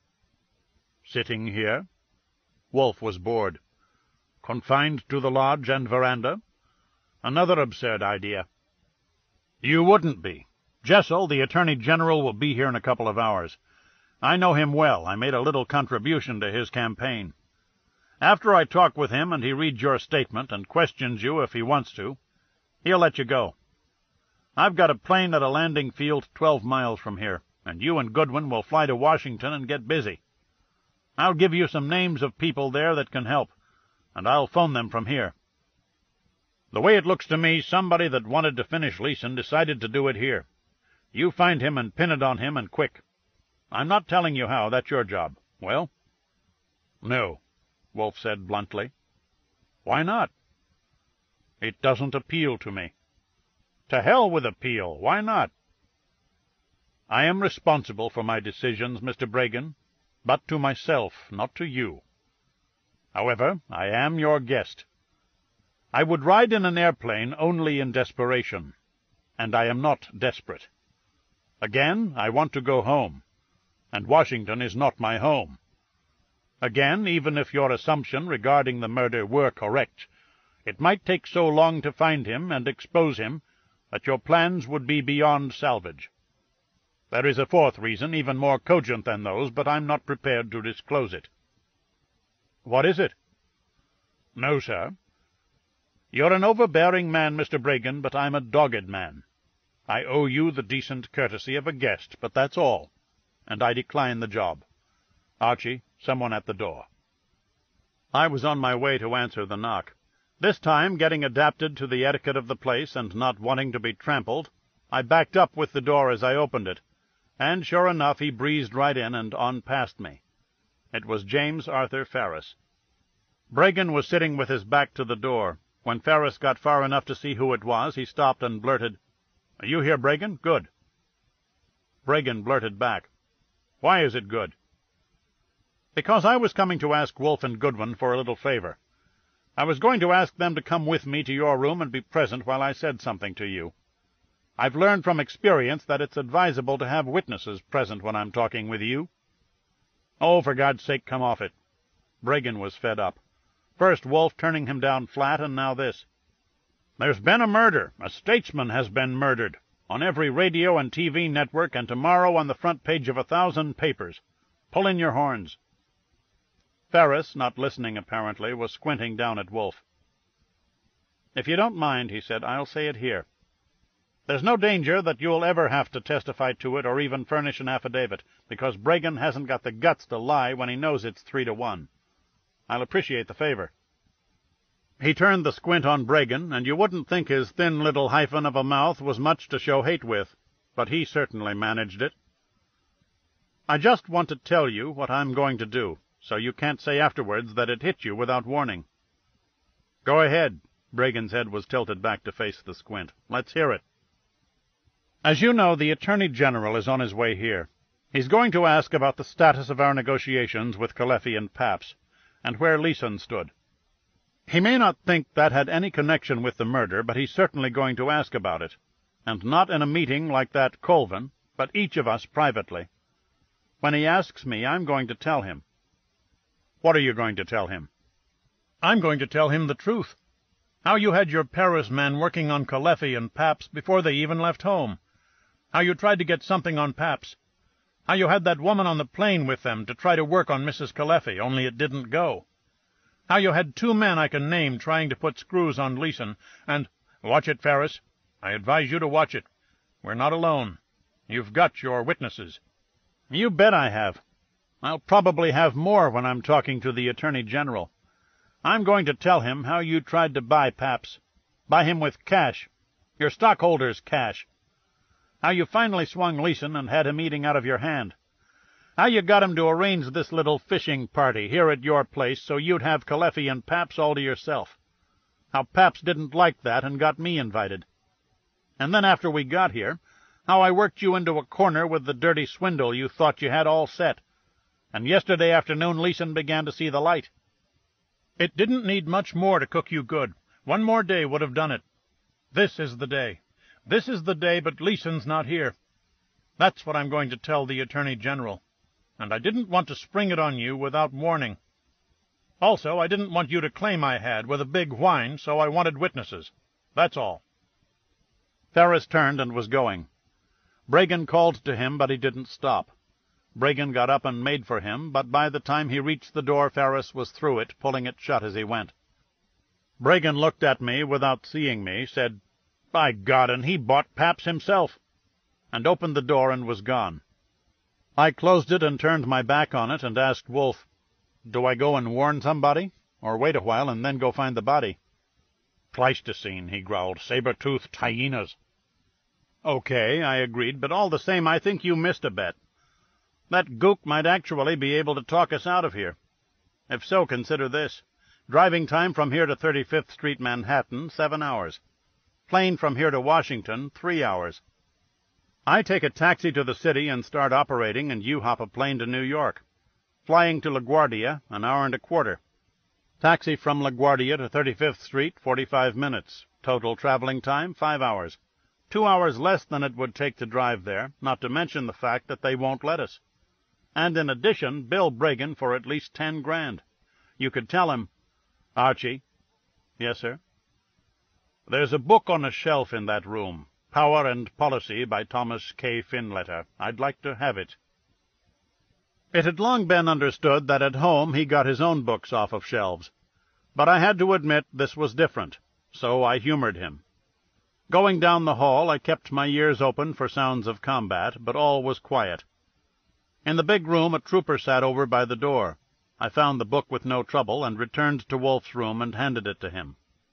Sitting here? Wolf was bored. Confined to the lodge and veranda? Another absurd idea. You wouldn't be. Jessel, the Attorney General, will be here in a couple of hours. I know him well. I made a little contribution to his campaign. After I talk with him and he reads your statement and questions you if he wants to, he'll let you go. I've got a plane at a landing field 12 miles from here, and you and Goodwin will fly to Washington and get busy. I'll give you some names of people there that can help, and I'll phone them from here. The way it looks to me, somebody that wanted to finish Leeson decided to do it here. You find him and pin it on him, and quick. I'm not telling you how. That's your job. Well? No, Wolf said bluntly. Why not? It doesn't appeal to me. To hell with appeal. Why not? I am responsible for my decisions, Mr. Bregan, but to myself, not to you. However, I am your guest. I would ride in an airplane only in desperation, and I am not desperate. Again, I want to go home, and Washington is not my home. Again, even if your assumption regarding the murder were correct, it might take so long to find him and expose him that your plans would be beyond salvage. There is a fourth reason, even more cogent than those, but I'm not prepared to disclose it. What is it? No, sir. You're an overbearing man, Mr. Bregan, but I'm a dogged man. I owe you the decent courtesy of a guest, but that's all, and I decline the job. Archie, someone at the door. I was on my way to answer the knock. This time, getting adapted to the etiquette of the place and not wanting to be trampled, I backed up with the door as I opened it, and sure enough he breezed right in and on past me. It was James Arthur Ferris. Bregan was sitting with his back to the door. When Ferris got far enough to see who it was, he stopped and blurted, "Are you here, Bregan? Good." Bregan blurted back, "Why is it good?" "Because I was coming to ask Wolf and Goodwin for a little favor. I was going to ask them to come with me to your room and be present while I said something to you. I've learned from experience that it's advisable to have witnesses present when I'm talking with you." "Oh, for God's sake, come off it." Bregan was fed up. First Wolf turning him down flat, and now this. "There's been a murder. A statesman has been murdered. On every radio and TV network, and tomorrow on the front page of 1,000 papers. Pull in your horns." Ferris, not listening apparently, was squinting down at Wolf. "If you don't mind," he said, "I'll say it here. There's no danger that you'll ever have to testify to it or even furnish an affidavit, because Bregan hasn't got the guts to lie when he knows it's 3-1. I'll appreciate the favor." He turned the squint on Bregan, and you wouldn't think his thin little hyphen of a mouth was much to show hate with, but he certainly managed it. "I just want to tell you what I'm going to do, so you can't say afterwards that it hit you without warning." "Go ahead." Bregan's head was tilted back to face the squint. "Let's hear it." "As you know, the Attorney General is on his way here. He's going to ask about the status of our negotiations with Kalefi and Pabst, and where Leeson stood. He may not think that had any connection with the murder, but he's certainly going to ask about it, and not in a meeting like that Colvin, but each of us privately. When he asks me, I'm going to tell him." "What are you going to tell him?" "I'm going to tell him the truth. How you had your Paris men working on Caleffi and Pabst before they even left home. How you tried to get something on Pabst. How you had that woman on the plane with them to try to work on Mrs. Caleffi, only it didn't go. How you had 2 men I can name trying to put screws on Leeson, and— Watch it, Ferris. I advise you to watch it. We're not alone. You've got your witnesses. You bet I have. I'll probably have more when I'm talking to the Attorney General. I'm going to tell him how you tried to buy Pabst. Buy him with cash. Your stockholders' cash. How you finally swung Leeson and had him eating out of your hand. How you got him to arrange this little fishing party here at your place so you'd have Caleffi and Pabst all to yourself. How Pabst didn't like that and got me invited. And then after we got here, how I worked you into a corner with the dirty swindle you thought you had all set. And yesterday afternoon Leeson began to see the light. It didn't need much more to cook you good. 1 more day would have done it. This is the day. This is the day, but Leeson's not here. That's what I'm going to tell the Attorney General. And I didn't want to spring it on you without warning. Also, I didn't want you to claim I had with a big whine, so I wanted witnesses. That's all. Ferris turned and was going. Bregan called to him, but he didn't stop. Bregan got up and made for him, but by the time he reached the door, Ferris was through it, pulling it shut as he went. Bregan looked at me without seeing me, said, "By God, and he bought Pabst himself," and opened the door and was gone. I closed it and turned my back on it and asked Wolf, "Do I go and warn somebody, or wait a while and then go find the body?" "Pleistocene," he growled. "Saber-toothed hyenas." "Okay," I agreed, "but all the same I think you missed a bet. That gook might actually be able to talk us out of here. If so, consider this. Driving time from here to 35th Street, Manhattan, 7 hours. Plane from here to Washington, 3 hours. I take a taxi to the city and start operating, and you hop a plane to New York. Flying to LaGuardia, 1 hour and a quarter. Taxi from LaGuardia to 35th Street, 45 minutes. Total traveling time, 5 hours. 2 hours less than it would take to drive there, not to mention the fact that they won't let us. And in addition, bill Bregan for at least 10 grand. You could tell him, "Archie." "Yes, sir?" "There's a book on a shelf in that room, Power and Policy by Thomas K. Finletter. I'd like to have it." It had long been understood that at home he got his own books off of shelves, but I had to admit this was different, so I humored him. Going down the hall, I kept my ears open for sounds of combat, but all was quiet. In the big room a trooper sat over by the door. I found the book with no trouble, and returned to Wolf's room and handed it to him.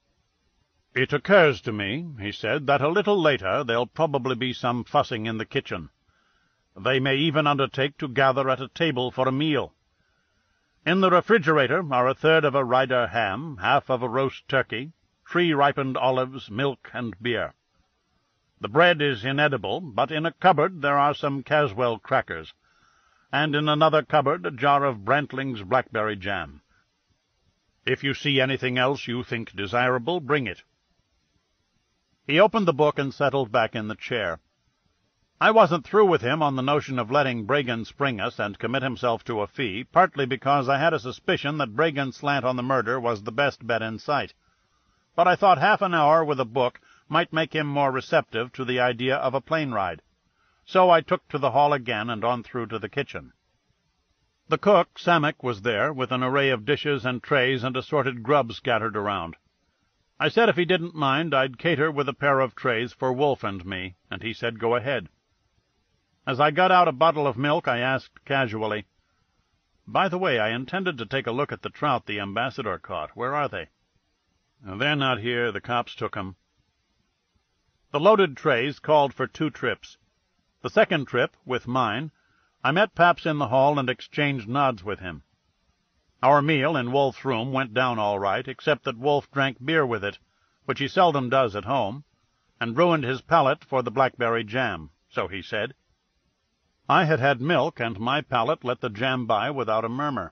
"It occurs to me," he said, "that a little later there'll probably be some fussing in the kitchen. They may even undertake to gather at a table for a meal. In the refrigerator are 1/3 of a Ryder ham, half of a roast turkey, 3 ripened olives, milk, and beer. The bread is inedible, but in a cupboard there are some Caswell crackers, and in another cupboard a jar of Brantling's blackberry jam. If you see anything else you think desirable, bring it." He opened the book and settled back in the chair. I wasn't through with him on the notion of letting Bregan spring us and commit himself to a fee, partly because I had a suspicion that Bregan's slant on the murder was the best bet in sight. But I thought half an hour with a book might make him more receptive to the idea of a plane ride. So I took to the hall again and on through to the kitchen. The cook, Samek, was there, with an array of dishes and trays and assorted grub scattered around. I said if he didn't mind, I'd cater with a pair of trays for Wolf and me, and he said go ahead. As I got out a bottle of milk, I asked casually, "By the way, I intended to take a look at the trout the ambassador caught. Where are they?" "They're not here. The cops took 'em." The loaded trays called for 2 trips. The second trip, with mine, I met Pabst in the hall and exchanged nods with him. Our meal in Wolf's room went down all right, except that Wolf drank beer with it, which he seldom does at home, and ruined his palate for the blackberry jam, so he said. I had had milk, and my palate let the jam by without a murmur.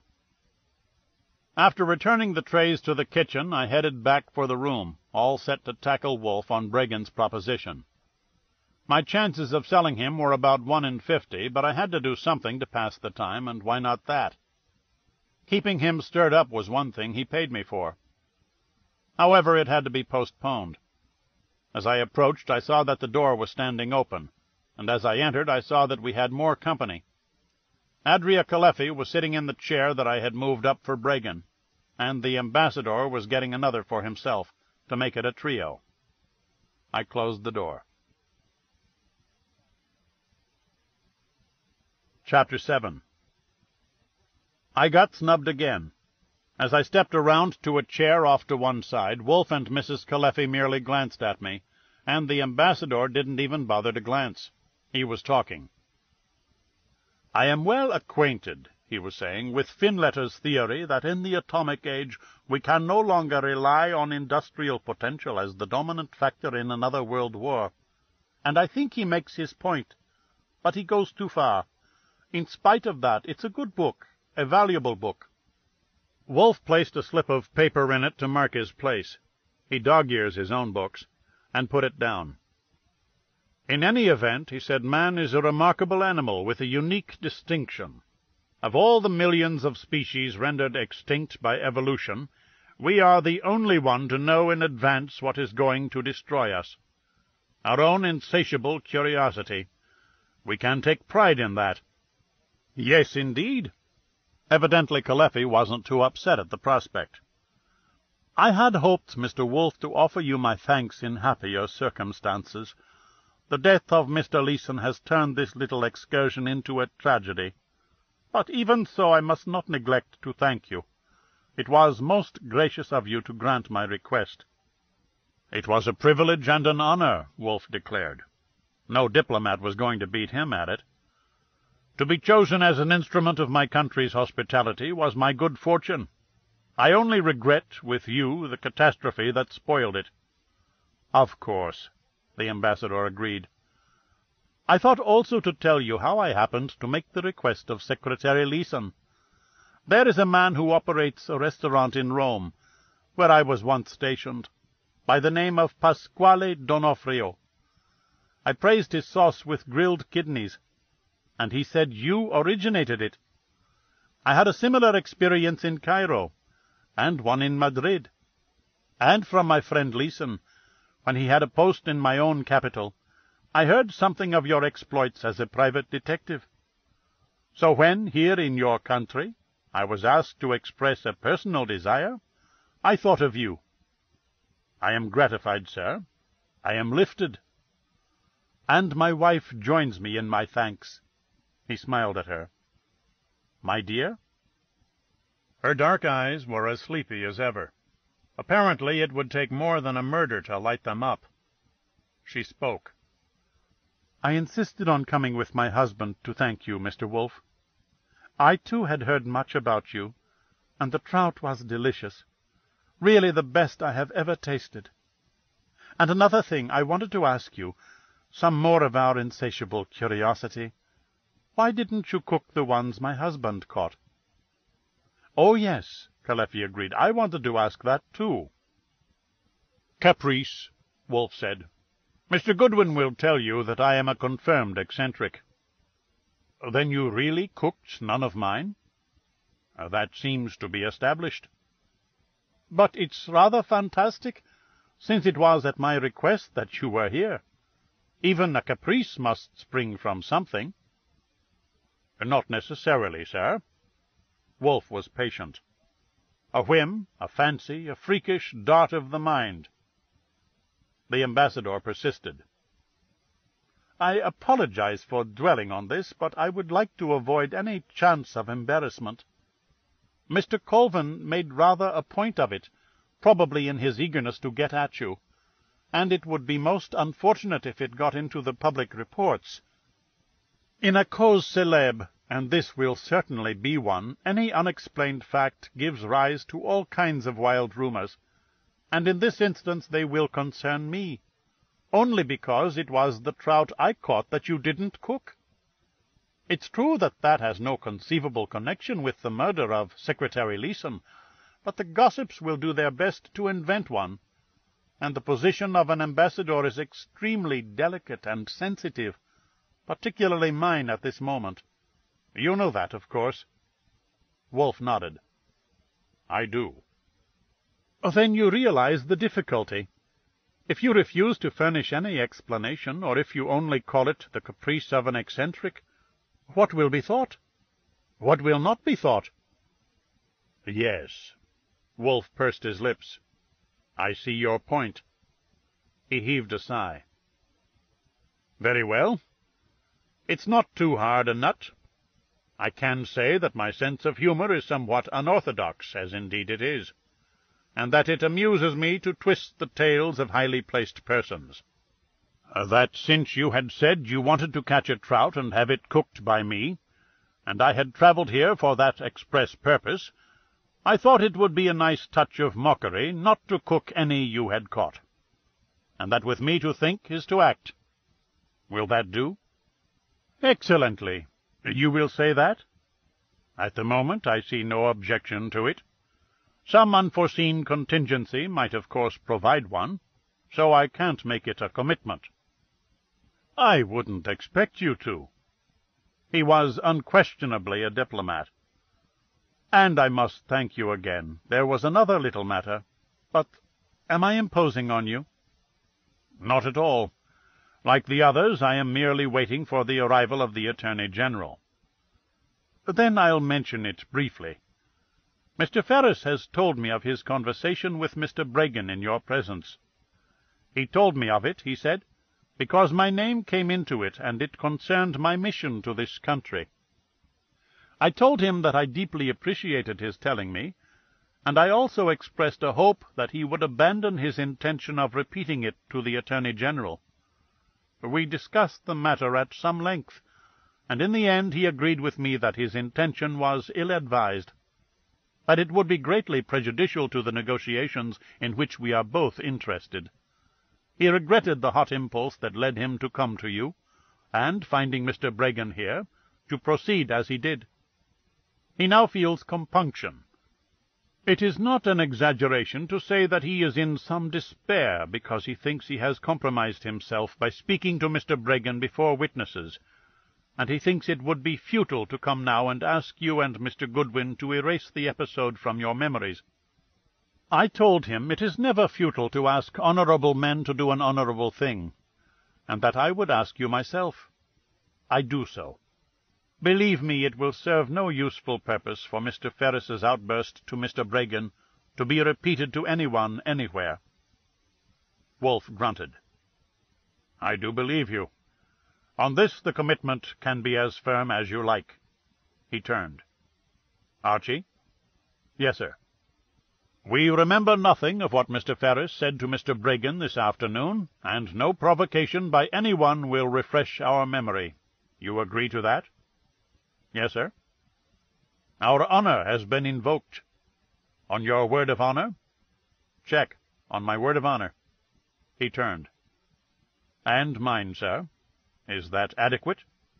After returning the trays to the kitchen, I headed back for the room, all set to tackle Wolf on Bregan's proposition. My chances of selling him were about 1 in 50, but I had to do something to pass the time, and why not that? Keeping him stirred up was one thing he paid me for. However, it had to be postponed. As I approached, I saw that the door was standing open, and as I entered, I saw that we had more company. Adria Caleffi was sitting in the chair that I had moved up for Bregan, and the ambassador was getting another for himself, to make it a trio. I closed the door. Chapter 7. I got snubbed again. As I stepped around to a chair off to one side, Wolfe and Mrs. Caleffi merely glanced at me, and the ambassador didn't even bother to glance. He was talking. "I am well acquainted," he was saying, "with Finletter's theory that in the atomic age we can no longer rely on industrial potential as the dominant factor in another world war. And I think he makes his point. But he goes too far. In spite of that, it's a good book, a valuable book." Wolfe placed a slip of paper in it to mark his place. He dog-ears his own books, and put it down. "In any event," he said, "man is a remarkable animal with a unique distinction. Of all the millions of species rendered extinct by evolution, we are the only one to know in advance what is going to destroy us. Our own insatiable curiosity. We can take pride in that." "Yes, indeed." Evidently Caleffi wasn't too upset at the prospect. "I had hoped, Mr. Wolfe, to offer you my thanks in happier circumstances. The death of Mr. Leeson has turned this little excursion into a tragedy. But even so I must not neglect to thank you. It was most gracious of you to grant my request." "It was a privilege and an honor," Wolfe declared. No diplomat was going to beat him at it. "To be chosen as an instrument of my country's hospitality was my good fortune. I only regret, with you, the catastrophe that spoiled it." "Of course," the ambassador agreed. "I thought also to tell you how I happened to make the request of Secretary Leeson. There is a man who operates a restaurant in Rome, where I was once stationed, by the name of Pasquale Donofrio. I praised his sauce with grilled kidneys, and he said you originated it. I had a similar experience in Cairo, and one in Madrid, and from my friend Leeson, when he had a post in my own capital, I heard something of your exploits as a private detective. So when, here in your country, I was asked to express a personal desire, I thought of you. I am gratified, sir. I am lifted. And my wife joins me in my thanks." He smiled at her. "My dear?" Her dark eyes were as sleepy as ever. Apparently it would take more than a murder to light them up. She spoke. "I insisted on coming with my husband to thank you, Mr. Wolfe. I, too, had heard much about you, and the trout was delicious, really the best I have ever tasted. And another thing I wanted to ask you, some more of our insatiable curiosity. Why didn't you cook the ones my husband caught?" "Oh, yes," Caleffi agreed. "I wanted to ask that, too." "Caprice," Wolfe said. "Mr. Goodwin will tell you that I am a confirmed eccentric." "Then you really cooked none of mine?" "That seems to be established." "But it's rather fantastic, since it was at my request that you were here. Even a caprice must spring from something." "Not necessarily, sir." Wolfe was patient. "A whim, a fancy, a freakish dart of the mind." The ambassador persisted. "I apologize for dwelling on this, but I would like to avoid any chance of embarrassment. Mr. Colvin made rather a point of it, probably in his eagerness to get at you, and it would be most unfortunate if it got into the public reports. In a cause célèbre, and this will certainly be one, any unexplained fact gives rise to all kinds of wild rumors, and in this instance they will concern me, only because it was the trout I caught that you didn't cook. It's true that has no conceivable connection with the murder of Secretary Leeson, but the gossips will do their best to invent one, and the position of an ambassador is extremely delicate and sensitive, particularly mine at this moment. You know that, of course." Wolfe nodded. "I do." Then you realize the difficulty. If you refuse to furnish any explanation, or if you only call it the caprice of an eccentric, what will be thought? What will not be thought? Yes. Wolfe pursed his lips. I see your point. He heaved a sigh. Very well. It's not too hard a nut. I can say that my sense of humour is somewhat unorthodox, as indeed it is, and that it amuses me to twist the tales of highly placed persons. That since you had said you wanted to catch a trout and have it cooked by me, and I had travelled here for that express purpose, I thought it would be a nice touch of mockery not to cook any you had caught, and that with me to think is to act. Will that do? Excellently. You will say that? At the moment I see no objection to it. Some unforeseen contingency might of course provide one, so I can't make it a commitment. I wouldn't expect you to. He was unquestionably a diplomat. And I must thank you again. There was another little matter. But am I imposing on you? Not at all. Like the others, I am merely waiting for the arrival of the Attorney General. Then I'll mention it briefly. Mr. Ferris has told me of his conversation with Mr. Bregan in your presence. He told me of it, he said, because my name came into it, and it concerned my mission to this country. I told him that I deeply appreciated his telling me, and I also expressed a hope that he would abandon his intention of repeating it to the Attorney General. We discussed the matter at some length, and in the end he agreed with me that his intention was ill-advised, that it would be greatly prejudicial to the negotiations in which we are both interested. He regretted the hot impulse that led him to come to you, and, finding Mr. Bregan here, to proceed as he did. He now feels compunction. It is not an exaggeration to say that he is in some despair because he thinks he has compromised himself by speaking to Mr. Bregan before witnesses, and he thinks it would be futile to come now and ask you and Mr. Goodwin to erase the episode from your memories. I told him it is never futile to ask honourable men to do an honourable thing, and that I would ask you myself. I do so. Believe me, it will serve no useful purpose for Mr. Ferris's outburst to Mr. Bregan to be repeated to anyone anywhere. Wolfe grunted. I do believe you. On this the commitment can be as firm as you like. He turned. Archie? Yes, sir. We remember nothing of what Mr. Ferris said to Mr. Bregan this afternoon, and no provocation by any one will refresh our memory. You agree to that? Yes, sir. Our honor has been invoked. On your word of honor? Check. On my word of honor. He turned. And mine, sir. Is that adequate?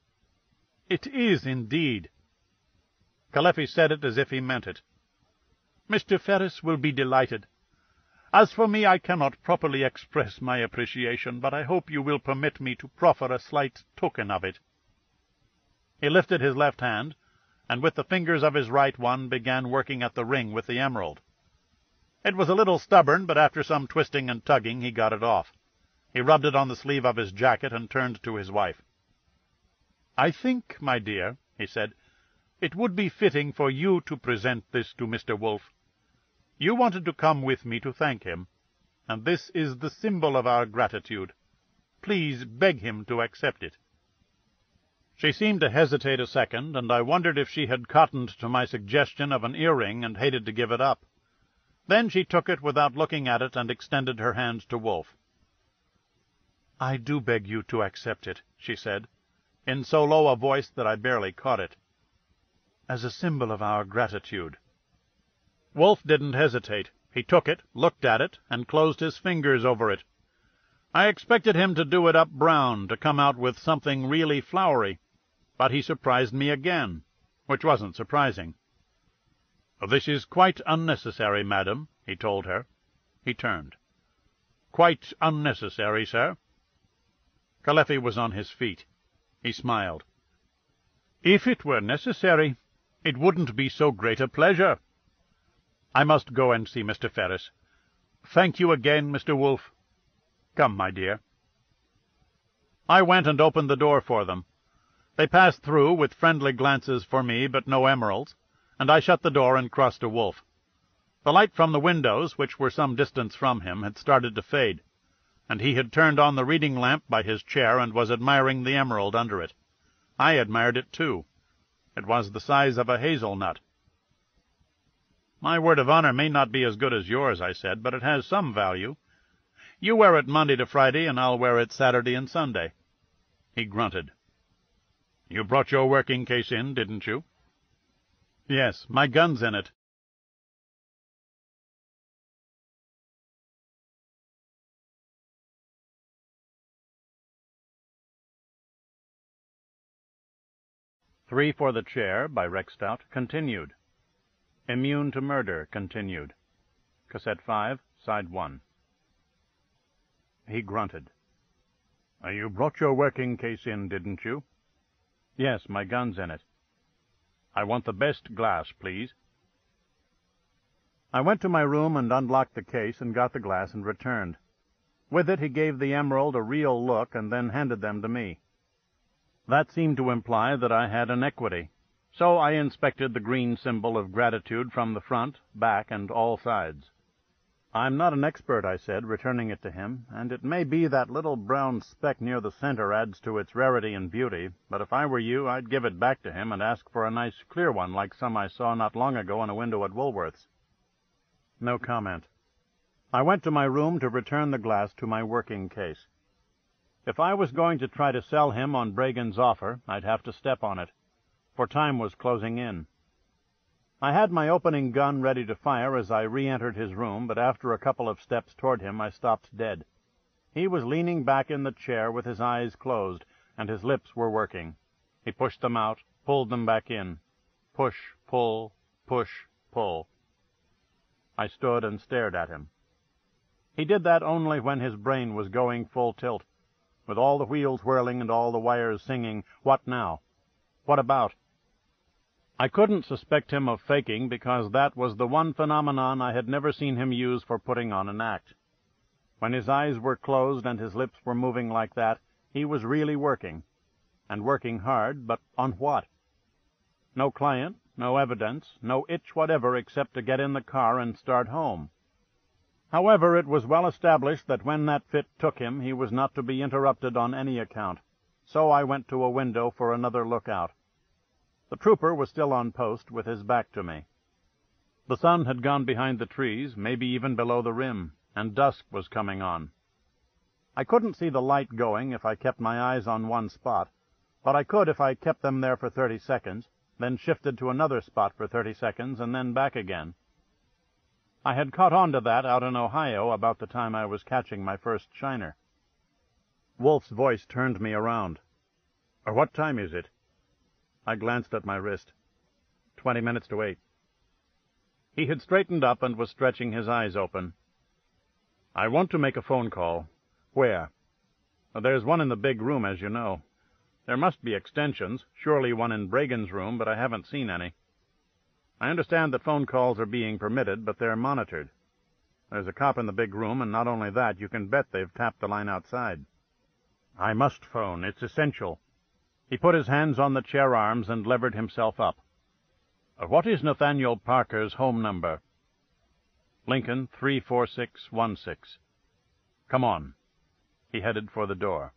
It is, indeed. Caleffi said it as if he meant it. Mr. Ferris will be delighted. As for me, I cannot properly express my appreciation, but I hope you will permit me to proffer a slight token of it. He lifted his left hand, and with the fingers of his right one began working at the ring with the emerald. It was a little stubborn, but after some twisting and tugging he got it off. He rubbed it on the sleeve of his jacket and turned to his wife. "I think, my dear," he said, "it would be fitting for you to present this to Mr. Wolfe. You wanted to come with me to thank him, and this is the symbol of our gratitude. Please beg him to accept it." She seemed to hesitate a second, and I wondered if she had cottoned to my suggestion of an earring and hated to give it up. Then she took it without looking at it and extended her hand to Wolfe. "I do beg you to accept it," she said, in so low a voice that I barely caught it, "as a symbol of our gratitude." Wolfe didn't hesitate. He took it, looked at it, and closed his fingers over it. I expected him to do it up brown, to come out with something really flowery, but he surprised me again, which wasn't surprising. "This is quite unnecessary, madam," he told her. He turned. "Quite unnecessary, sir." Caleffi was on his feet. He smiled. "If it were necessary, it wouldn't be so great a pleasure. I must go and see Mr. Ferris. Thank you again, Mr. Wolfe. Come, my dear." I went and opened the door for them. They passed through with friendly glances for me, but no emeralds, and I shut the door and crossed to Wolfe. The light from the windows, which were some distance from him, had started to fade, and he had turned on the reading lamp by his chair and was admiring the emerald under it. I admired it too. It was the size of a hazelnut. "My word of honor may not be as good as yours," I said, "but it has some value. You wear it Monday to Friday, and I'll wear it Saturday and Sunday." He grunted. "You brought your working case in, didn't you?" "Yes, my gun's in it." Three for the Chair, by Rextout, continued. Immune to Murder, continued. Cassette 5, Side 1. He grunted. "You brought your working case in, didn't you?" "Yes, my gun's in it." "I want the best glass, please." I went to my room and unlocked the case and got the glass and returned. With it he gave the emerald a real look and then handed them to me. That seemed to imply that I had an equity, so I inspected the green symbol of gratitude from the front, back, and all sides. "I'm not an expert," I said, returning it to him, "and it may be that little brown speck near the center adds to its rarity and beauty, but if I were you, I'd give it back to him and ask for a nice clear one like some I saw not long ago in a window at Woolworth's." No comment. I went to my room to return the glass to my working case. If I was going to try to sell him on Bragan's offer, I'd have to step on it, for time was closing in. I had my opening gun ready to fire as I re-entered his room, but after a couple of steps toward him I stopped dead. He was leaning back in the chair with his eyes closed, and his lips were working. He pushed them out, pulled them back in. Push, pull, push, pull. I stood and stared at him. He did that only when his brain was going full tilt, with all the wheels whirling and all the wires singing, "What now? What about?" I couldn't suspect him of faking, because that was the one phenomenon I had never seen him use for putting on an act. When his eyes were closed and his lips were moving like that, he was really working, and working hard, but on what? No client, no evidence, no itch whatever except to get in the car and start home. However, it was well established that when that fit took him, he was not to be interrupted on any account, so I went to a window for another look out. The trooper was still on post, with his back to me. The sun had gone behind the trees, maybe even below the rim, and dusk was coming on. I couldn't see the light going if I kept my eyes on one spot, but I could if I kept them there for 30 seconds, then shifted to another spot for 30 seconds, and then back again. I had caught on to that out in Ohio about the time I was catching my first shiner. Wolfe's voice turned me around. "What time is it?" I glanced at my wrist. 20 minutes to 8. He had straightened up and was stretching his eyes open. "I want to make a phone call." "Where?" "There's one in the big room, as you know. There must be extensions, surely one in Bragan's room, but I haven't seen any. I understand that phone calls are being permitted, but they're monitored. There's a cop in the big room, and not only that, you can bet they've tapped the line outside." "I must phone. It's essential." He put his hands on the chair arms and levered himself up. "What is Nathaniel Parker's home number?" "Lincoln 34616. "Come on." He headed for the door.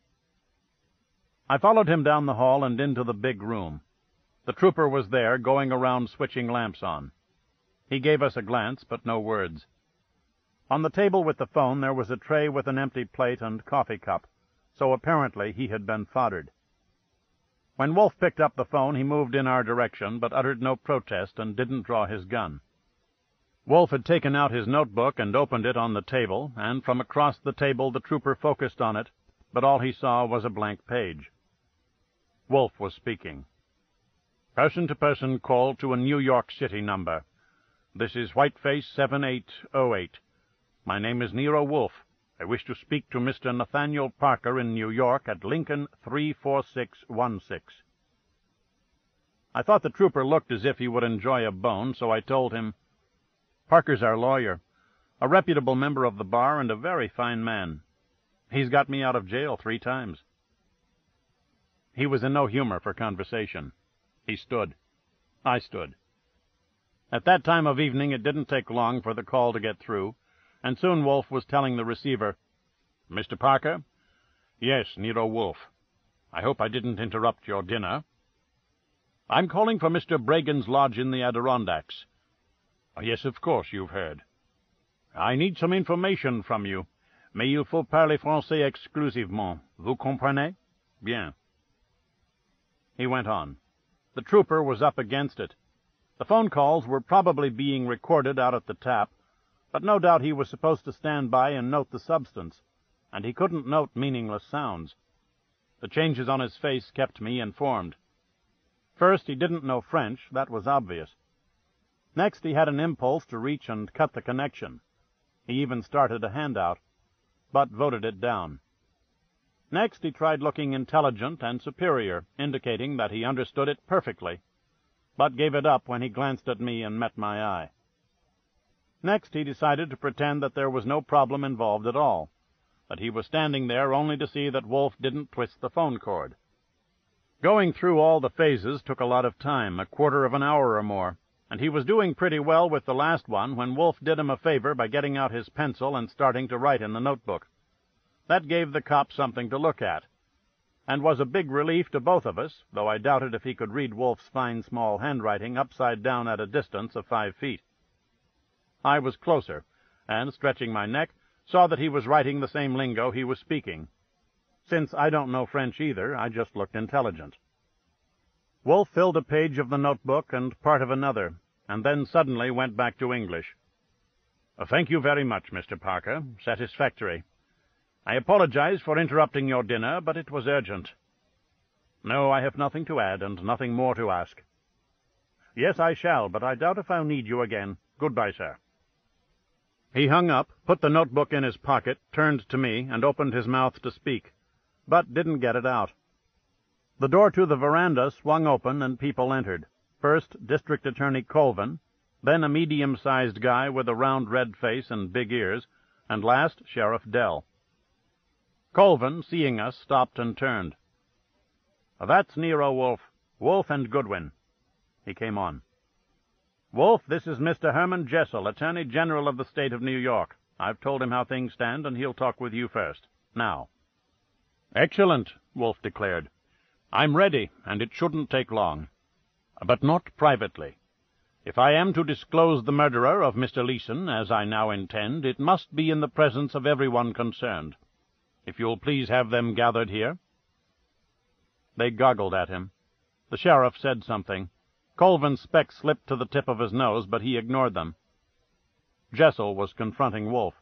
I followed him down the hall and into the big room. The trooper was there, going around switching lamps on. He gave us a glance, but no words. On the table with the phone there was a tray with an empty plate and coffee cup, so apparently he had been foddered. When Wolfe picked up the phone, he moved in our direction, but uttered no protest and didn't draw his gun. Wolfe had taken out his notebook and opened it on the table, and from across the table the trooper focused on it, but all he saw was a blank page. Wolfe was speaking. "Person-to-person call to a New York City number. This is Whiteface 7808. My name is Nero Wolfe. I wish to speak to Mr. Nathaniel Parker in New York at Lincoln 34616. I thought the trooper looked as if he would enjoy a bone, so I told him, "Parker's our lawyer. a reputable member of the bar and a very fine man. He's got me out of jail 3 times. He was in no humor for conversation. He stood. I stood. At that time of evening it didn't take long for the call to get through, and soon Wolfe was telling the receiver, "Mr. Parker?" "Yes, Nero Wolfe. I hope I didn't interrupt your dinner." "I'm calling for Mr. Bragan's lodge in the Adirondacks." "Yes, of course, you've heard." "I need some information from you, mais il faut parler français exclusivement. Vous comprenez? Bien." He went on. The trooper was up against it. The phone calls were probably being recorded out at the tap, but no doubt he was supposed to stand by and note the substance, and he couldn't note meaningless sounds. The changes on his face kept me informed. First, he didn't know French, that was obvious. Next, he had an impulse to reach and cut the connection. He even started a handout, but voted it down. Next, he tried looking intelligent and superior, indicating that he understood it perfectly, but gave it up when he glanced at me and met my eye. Next, he decided to pretend that there was no problem involved at all, that he was standing there only to see that Wolfe didn't twist the phone cord. Going through all the phases took a lot of time, a quarter of an hour or more, and he was doing pretty well with the last one when Wolfe did him a favor by getting out his pencil and starting to write in the notebook. That gave the cop something to look at, and was a big relief to both of us, though I doubted if he could read Wolfe's fine small handwriting upside down at a distance of 5 feet. I was closer, and, stretching my neck, saw that he was writing the same lingo he was speaking. Since I don't know French either, I just looked intelligent. Wolfe filled a page of the notebook and part of another, and then suddenly went back to English. "Thank you very much, Mr. Parker. Satisfactory. I apologize for interrupting your dinner, but it was urgent." "No, I have nothing to add, and nothing more to ask." "Yes, I shall, but I doubt if I'll need you again. Goodbye, sir." He hung up, put the notebook in his pocket, turned to me, and opened his mouth to speak, but didn't get it out. The door to the veranda swung open, and people entered. First, District Attorney Colvin, then a medium-sized guy with a round red face and big ears, and last, Sheriff Dell. Colvin, seeing us, stopped and turned. "That's Nero Wolfe. Wolfe and Goodwin." He came on. "Wolfe, this is Mr. Herman Jessel, Attorney General of the State of New York. I've told him how things stand, and he'll talk with you first. Now." "Excellent," Wolfe declared. "I'm ready, and it shouldn't take long. But not privately. If I am to disclose the murderer of Mr. Leeson, as I now intend, it must be in the presence of everyone concerned. If you'll please have them gathered here." They goggled at him. The sheriff said something. Colvin's specs slipped to the tip of his nose, but he ignored them. Jessel was confronting Wolfe.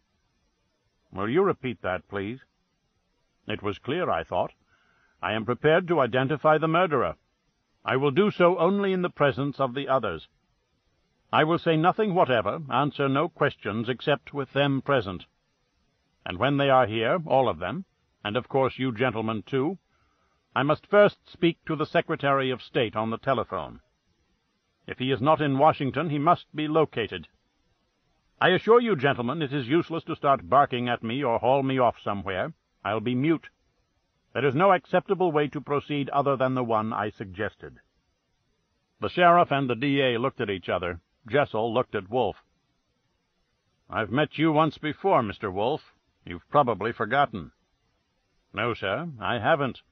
"Will you repeat that, please?" It was clear, I thought. I am prepared to identify the murderer. I will do so only in the presence of the others. I will say nothing whatever, answer no questions except with them present. And when they are here, all of them, and of course you gentlemen too, I must first speak to the Secretary of State on the telephone. If he is not in Washington, he must be located. I assure you, gentlemen, it is useless to start barking at me or haul me off somewhere. I'll be mute. There is no acceptable way to proceed other than the one I suggested." The sheriff and the D.A. looked at each other. Jessel looked at Wolfe. "I've met you once before, Mr. Wolfe. You've probably forgotten." "No, sir, I haven't."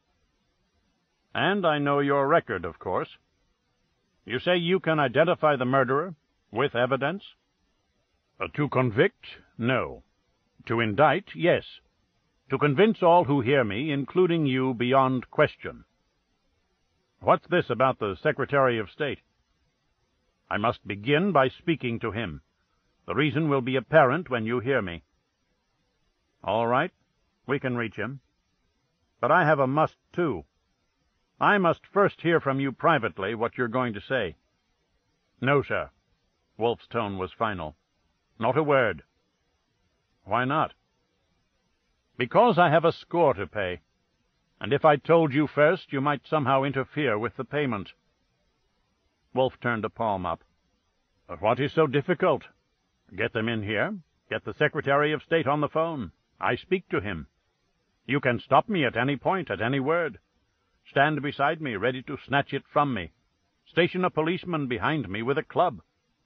"And I know your record, of course. You say you can identify the murderer, with evidence?" "To convict, no. To indict, yes. To convince all who hear me, including you, beyond question." "What's this about the Secretary of State?" "I must begin by speaking to him. The reason will be apparent when you hear me." "All right. We can reach him. But I have a must, too. I must first hear from you privately what you're going to say." "No, sir." Wolfe's tone was final. "Not a word." "Why not?" "Because I have a score to pay, and if I told you first, you might somehow interfere with the payment." Wolfe turned a palm up. "What is so difficult? Get them in here. Get the Secretary of State on the phone. I speak to him. You can stop me at any point, at any word. Stand beside me, ready to snatch it from me. Station a policeman behind me with a club.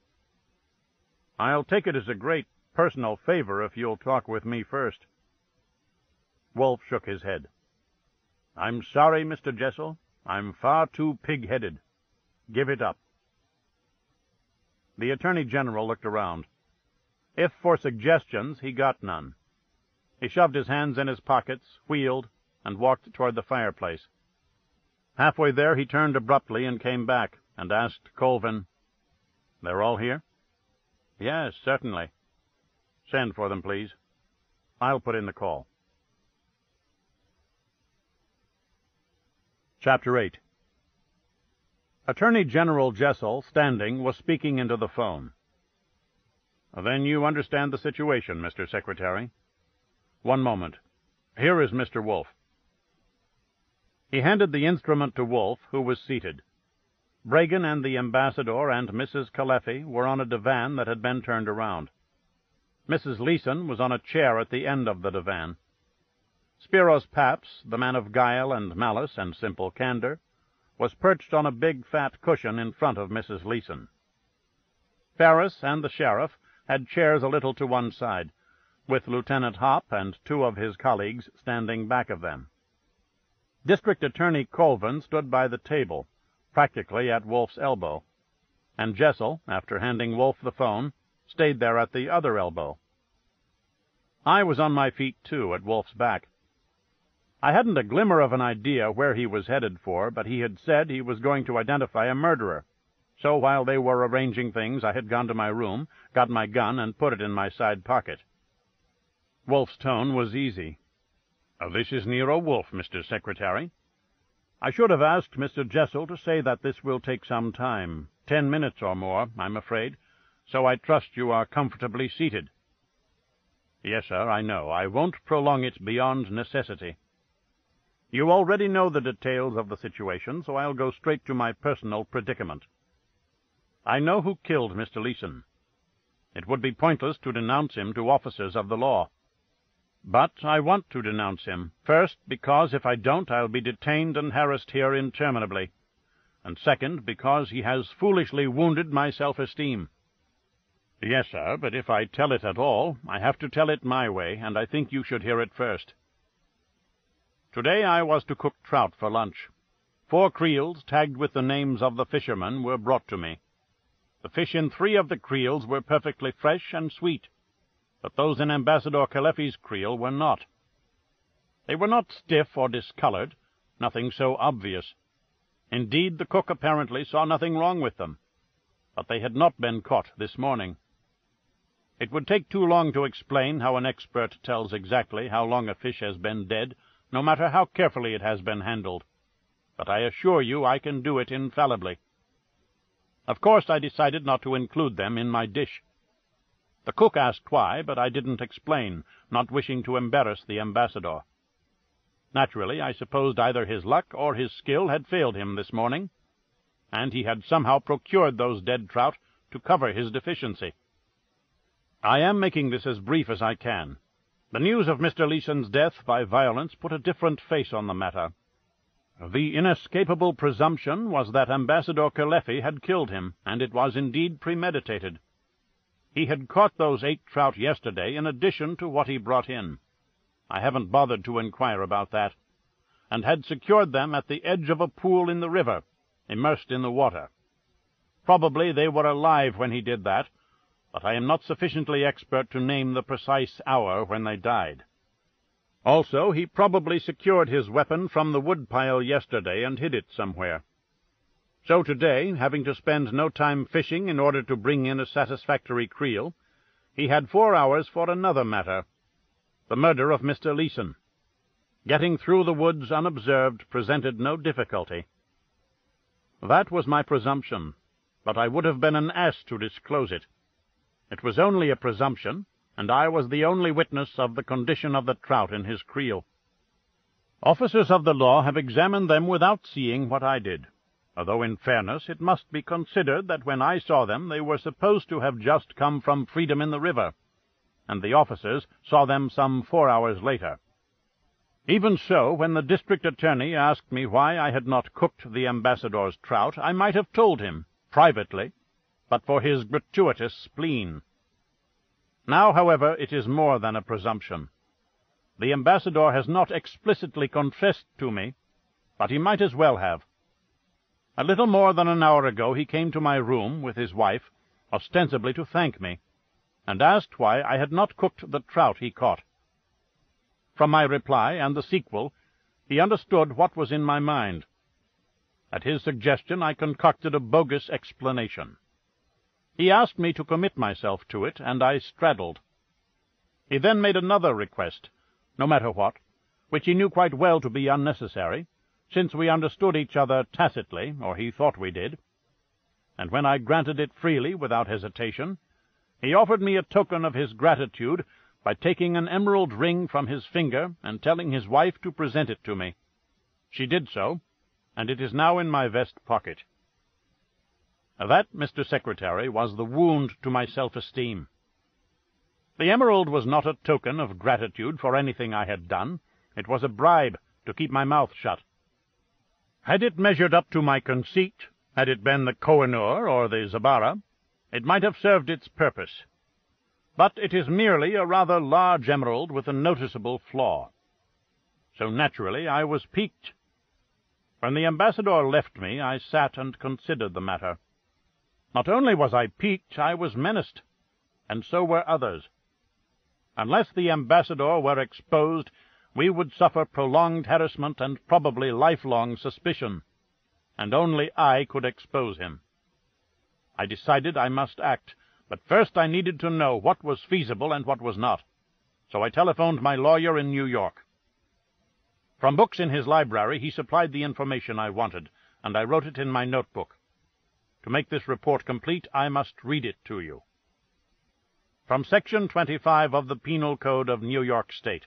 I'll take it as a great personal favor if you'll talk with me first. Wolfe shook his head. I'm sorry, Mr. Jessel. I'm far too pig-headed. Give it up. The Attorney General looked around. If for suggestions, he got none. He shoved his hands in his pockets, wheeled, and walked toward the fireplace. Halfway there he turned abruptly and came back, and asked Colvin, "They're all here?" "Yes, certainly." "Send for them, please. I'll put in the call." Chapter 8. Attorney General Jessel, standing, was speaking into the phone. "Then you understand the situation, Mr. Secretary. One moment. Here is Mr. Wolfe." He handed the instrument to Wolfe, who was seated. Bregan and the ambassador and Mrs. Caleffi were on a divan that had been turned around. Mrs. Leeson was on a chair at the end of the divan. Spiros Paps, the man of guile and malice and simple candor, was perched on a big fat cushion in front of Mrs. Leeson. Ferris and the sheriff had chairs a little to one side, with Lieutenant Hopp and two of his colleagues standing back of them. District Attorney Colvin stood by the table, practically at Wolfe's elbow, and Jessel, after handing Wolfe the phone, stayed there at the other elbow. I was on my feet, too, at Wolfe's back. I hadn't a glimmer of an idea where he was headed for, but he had said he was going to identify a murderer. So while they were arranging things, I had gone to my room, got my gun, and put it in my side pocket. Wolfe's tone was easy. "This is Nero Wolfe, Mr. Secretary. I should have asked Mr. Jessel to say that this will take some time, 10 minutes or more, I'm afraid, so I trust you are comfortably seated." "Yes, sir, I know. I won't prolong it beyond necessity. You already know the details of the situation, so I'll go straight to my personal predicament. I know who killed Mr. Leeson. It would be pointless to denounce him to officers of the law. But I want to denounce him, first, because if I don't I'll be detained and harassed here interminably, and second, because he has foolishly wounded my self-esteem. Yes, sir, but if I tell it at all, I have to tell it my way, and I think you should hear it first. Today I was to cook trout for lunch. 4 creels, tagged with the names of the fishermen, were brought to me. The fish in 3 of the creels were perfectly fresh and sweet, but those in Ambassador Caleffi's creel were not. They were not stiff or discolored, nothing so obvious. Indeed, the cook apparently saw nothing wrong with them, but they had not been caught this morning. It would take too long to explain how an expert tells exactly how long a fish has been dead, no matter how carefully it has been handled, but I assure you I can do it infallibly. Of course I decided not to include them in my dish. The cook asked why, but I didn't explain, not wishing to embarrass the ambassador. Naturally, I supposed either his luck or his skill had failed him this morning, and he had somehow procured those dead trout to cover his deficiency. I am making this as brief as I can. The news of Mr. Leeson's death by violence put a different face on the matter. The inescapable presumption was that Ambassador Caleffi had killed him, and it was indeed premeditated. He had caught those 8 trout yesterday in addition to what he brought in. I haven't bothered to inquire about that, and had secured them at the edge of a pool in the river, immersed in the water. Probably they were alive when he did that, but I am not sufficiently expert to name the precise hour when they died. Also, he probably secured his weapon from the woodpile yesterday and hid it somewhere. So today, having to spend no time fishing in order to bring in a satisfactory creel, he had 4 hours for another matter, the murder of Mr. Leeson. Getting through the woods unobserved presented no difficulty. That was my presumption, but I would have been an ass to disclose it. It was only a presumption, and I was the only witness of the condition of the trout in his creel. Officers of the law have examined them without seeing what I did, although in fairness it must be considered that when I saw them they were supposed to have just come from freedom in the river. and the officers saw them some 4 hours later. Even so, when the district attorney asked me why I had not cooked the ambassador's trout, I might have told him, privately, but for his gratuitous spleen. Now, however, it is more than a presumption. The ambassador has not explicitly confessed to me, but he might as well have. A little more than an hour ago he came to my room with his wife, ostensibly to thank me, and asked why I had not cooked the trout he caught. From my reply and the sequel, he understood what was in my mind. At his suggestion I concocted a bogus explanation. He asked me to commit myself to it, and I straddled. He then made another request, no matter what, which he knew quite well to be unnecessary, since we understood each other tacitly, or he thought we did, and when I granted it freely, without hesitation, he offered me a token of his gratitude by taking an emerald ring from his finger and telling his wife to present it to me. She did so, and it is now in my vest pocket. That, Mr. Secretary, was the wound to my self-esteem. The emerald was not a token of gratitude for anything I had done. It was a bribe to keep my mouth shut. Had it measured up to my conceit, had it been the Koh-i-Noor or the Zabara, it might have served its purpose. But it is merely a rather large emerald with a noticeable flaw. So naturally I was piqued. When the ambassador left me, I sat and considered the matter. Not only was I piqued, I was menaced, and so were others. Unless the ambassador were exposed, we would suffer prolonged harassment and probably lifelong suspicion, and only I could expose him. I decided I must act, but first I needed to know what was feasible and what was not, so I telephoned my lawyer in New York. From books in his library he supplied the information I wanted, and I wrote it in my notebook. To make this report complete, I must read it to you. From Section 25 of the Penal Code of New York State.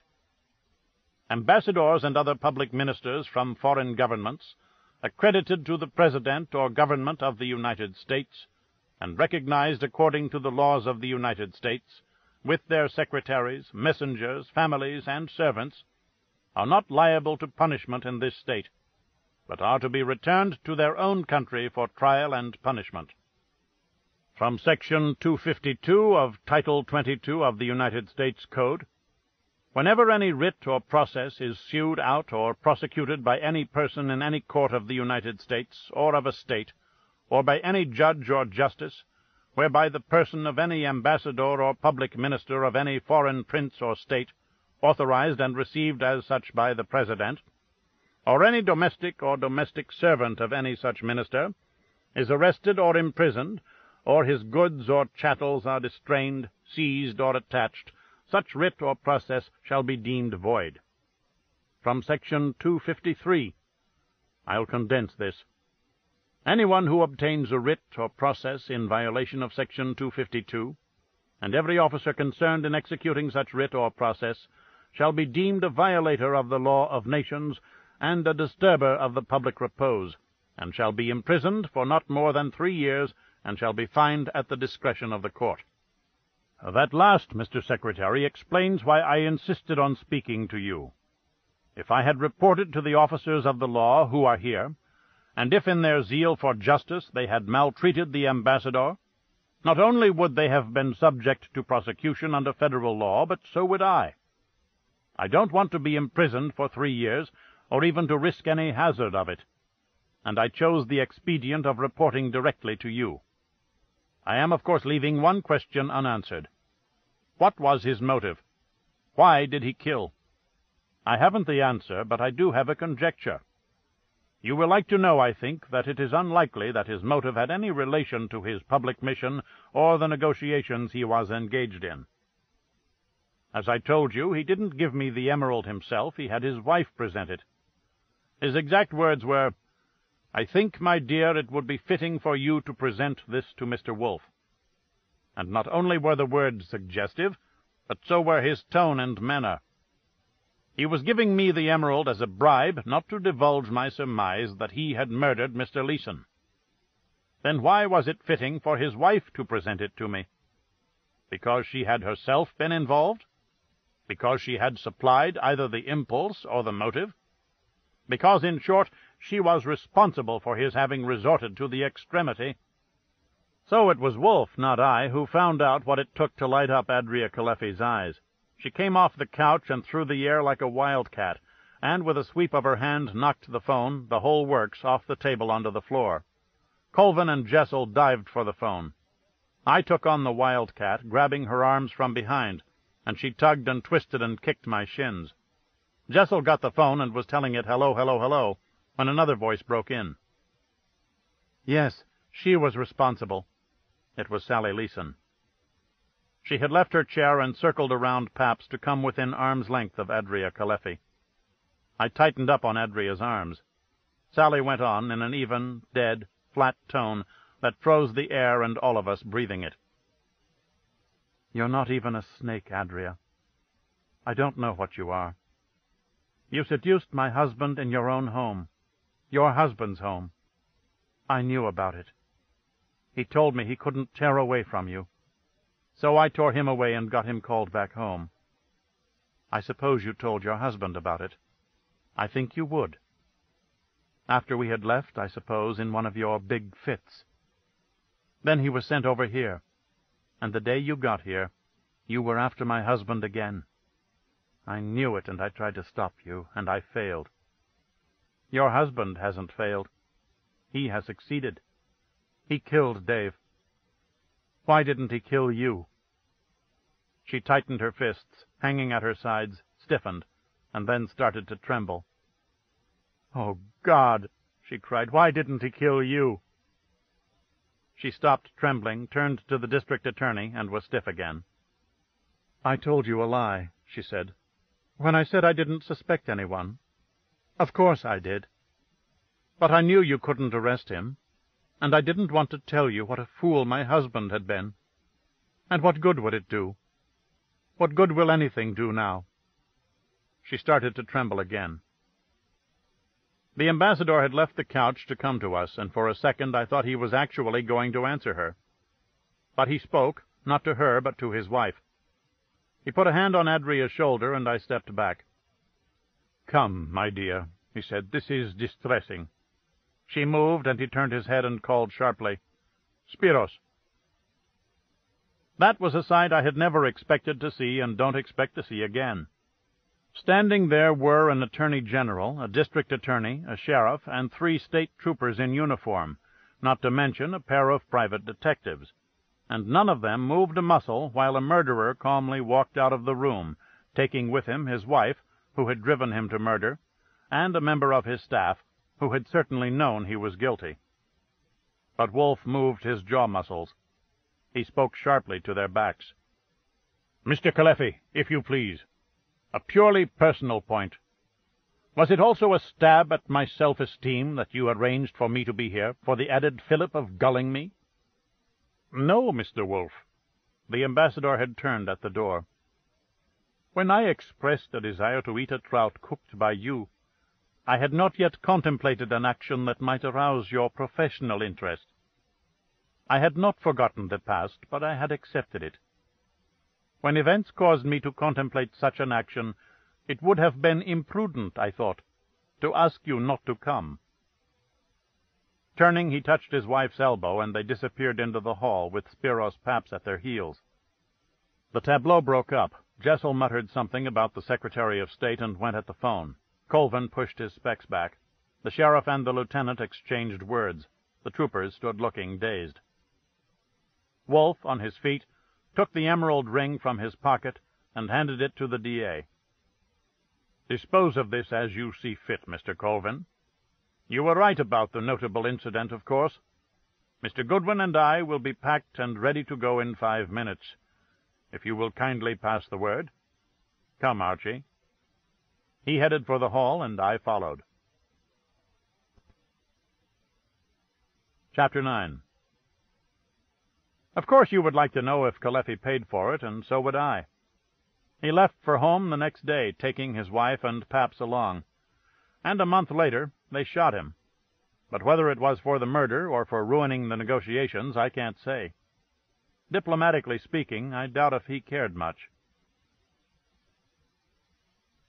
Ambassadors and other public ministers from foreign governments, accredited to the President or Government of the United States, and recognized according to the laws of the United States, with their secretaries, messengers, families, and servants, are not liable to punishment in this state, but are to be returned to their own country for trial and punishment. From Section 252 of Title 22 of the United States Code, whenever any writ or process is sued out or prosecuted by any person in any court of the United States or of a state, or by any judge or justice, whereby the person of any ambassador or public minister of any foreign prince or state, authorized and received as such by the President, or any domestic or domestic servant of any such minister, is arrested or imprisoned, or his goods or chattels are distrained, seized, or attached, such writ or process shall be deemed void. From Section 253, I'll condense this. Anyone who obtains a writ or process in violation of Section 252, and every officer concerned in executing such writ or process, shall be deemed a violator of the law of nations and a disturber of the public repose, and shall be imprisoned for not more than 3 years, and shall be fined at the discretion of the court. That last, Mr. Secretary, explains why I insisted on speaking to you. If I had reported to the officers of the law who are here, and if in their zeal for justice they had maltreated the ambassador, not only would they have been subject to prosecution under federal law, but so would I. I don't want to be imprisoned for 3 years, or even to risk any hazard of it, and I chose the expedient of reporting directly to you. I am, of course, leaving one question unanswered. What was his motive? Why did he kill? I haven't the answer, but I do have a conjecture. You will like to know, I think, that it is unlikely that his motive had any relation to his public mission or the negotiations he was engaged in. As I told you, he didn't give me the emerald himself. He had his wife present it. His exact words were, "I think, my dear, it would be fitting for you to present this to Mr. Wolfe." And not only were the words suggestive, but so were his tone and manner. He was giving me the emerald as a bribe not to divulge my surmise that he had murdered Mr. Leeson. Then why was it fitting for his wife to present it to me? Because she had herself been involved? Because she had supplied either the impulse or the motive? Because, in short, she was responsible for his having resorted to the extremity? So it was Wolfe, not I, who found out what it took to light up Adria Caleffi's eyes. She came off the couch and through the air like a wildcat, and with a sweep of her hand knocked the phone, the whole works, off the table onto the floor. Colvin and Jessel dived for the phone. I took on the wildcat, grabbing her arms from behind, and she tugged and twisted and kicked my shins. Jessel got the phone and was telling it hello, hello, hello, when another voice broke in. Yes, she was responsible. It was Sally Leeson. She had left her chair and circled around Paps to come within arm's length of Adria Caleffi. I tightened up on Adria's arms. Sally went on in an even, dead, flat tone that froze the air and all of us breathing it. You're not even a snake, Adria. I don't know what you are. You seduced my husband in your own home, your husband's home. I knew about it. He told me he couldn't tear away from you. So I tore him away and got him called back home. I suppose you told your husband about it. I think you would. After we had left, I suppose, in one of your big fits. Then he was sent over here, and the day you got here, you were after my husband again. I knew it, and I tried to stop you, and I failed. Your husband hasn't failed. He has succeeded. He killed Dave. Why didn't he kill you? She tightened her fists, hanging at her sides, stiffened, and then started to tremble. Oh, God, she cried, why didn't he kill you? She stopped trembling, turned to the district attorney, and was stiff again. I told you a lie, she said, when I said I didn't suspect anyone. Of course I did. But I knew you couldn't arrest him, and I didn't want to tell you what a fool my husband had been. And what good would it do? What good will anything do now? She started to tremble again. The ambassador had left the couch to come to us, and for a second I thought he was actually going to answer her. But he spoke, not to her, but to his wife. He put a hand on Adria's shoulder, and I stepped back. "Come, my dear," he said, "this is distressing." She moved, and he turned his head and called sharply, "Spiros." That was a sight I had never expected to see and don't expect to see again. Standing there were an attorney general, a district attorney, a sheriff, and 3 state troopers in uniform, not to mention a pair of private detectives, and none of them moved a muscle while a murderer calmly walked out of the room, taking with him his wife, who had driven him to murder, and a member of his staff, who had certainly known he was guilty. But Wolfe moved his jaw muscles. He spoke sharply to their backs. "Mr. Caleffi, if you please. A purely personal point. Was it also a stab at my self-esteem that you arranged for me to be here, for the added fillip of gulling me?" "No, Mr. Wolfe." The ambassador had turned at the door. "When I expressed a desire to eat a trout cooked by you, I had not yet contemplated an action that might arouse your professional interest. I had not forgotten the past, but I had accepted it. When events caused me to contemplate such an action, it would have been imprudent, I thought, to ask you not to come." Turning, he touched his wife's elbow, and they disappeared into the hall, with Spiros Paps at their heels. The tableau broke up. Jessel muttered something about the Secretary of State and went at the phone. Colvin pushed his specs back. The sheriff and the lieutenant exchanged words. The troopers stood looking dazed. Wolfe, on his feet, took the emerald ring from his pocket and handed it to the D.A. "Dispose of this as you see fit, Mr. Colvin. You were right about the notable incident, of course. Mr. Goodwin and I will be packed and ready to go in 5 minutes, if you will kindly pass the word. Come, Archie." He headed for the hall, and I followed. Chapter 9. Of course you would like to know if Caleffi paid for it, and so would I. He left for home the next day, taking his wife and Paps along, and a month later they shot him. But whether it was for the murder or for ruining the negotiations, I can't say. Diplomatically speaking, I doubt if he cared much.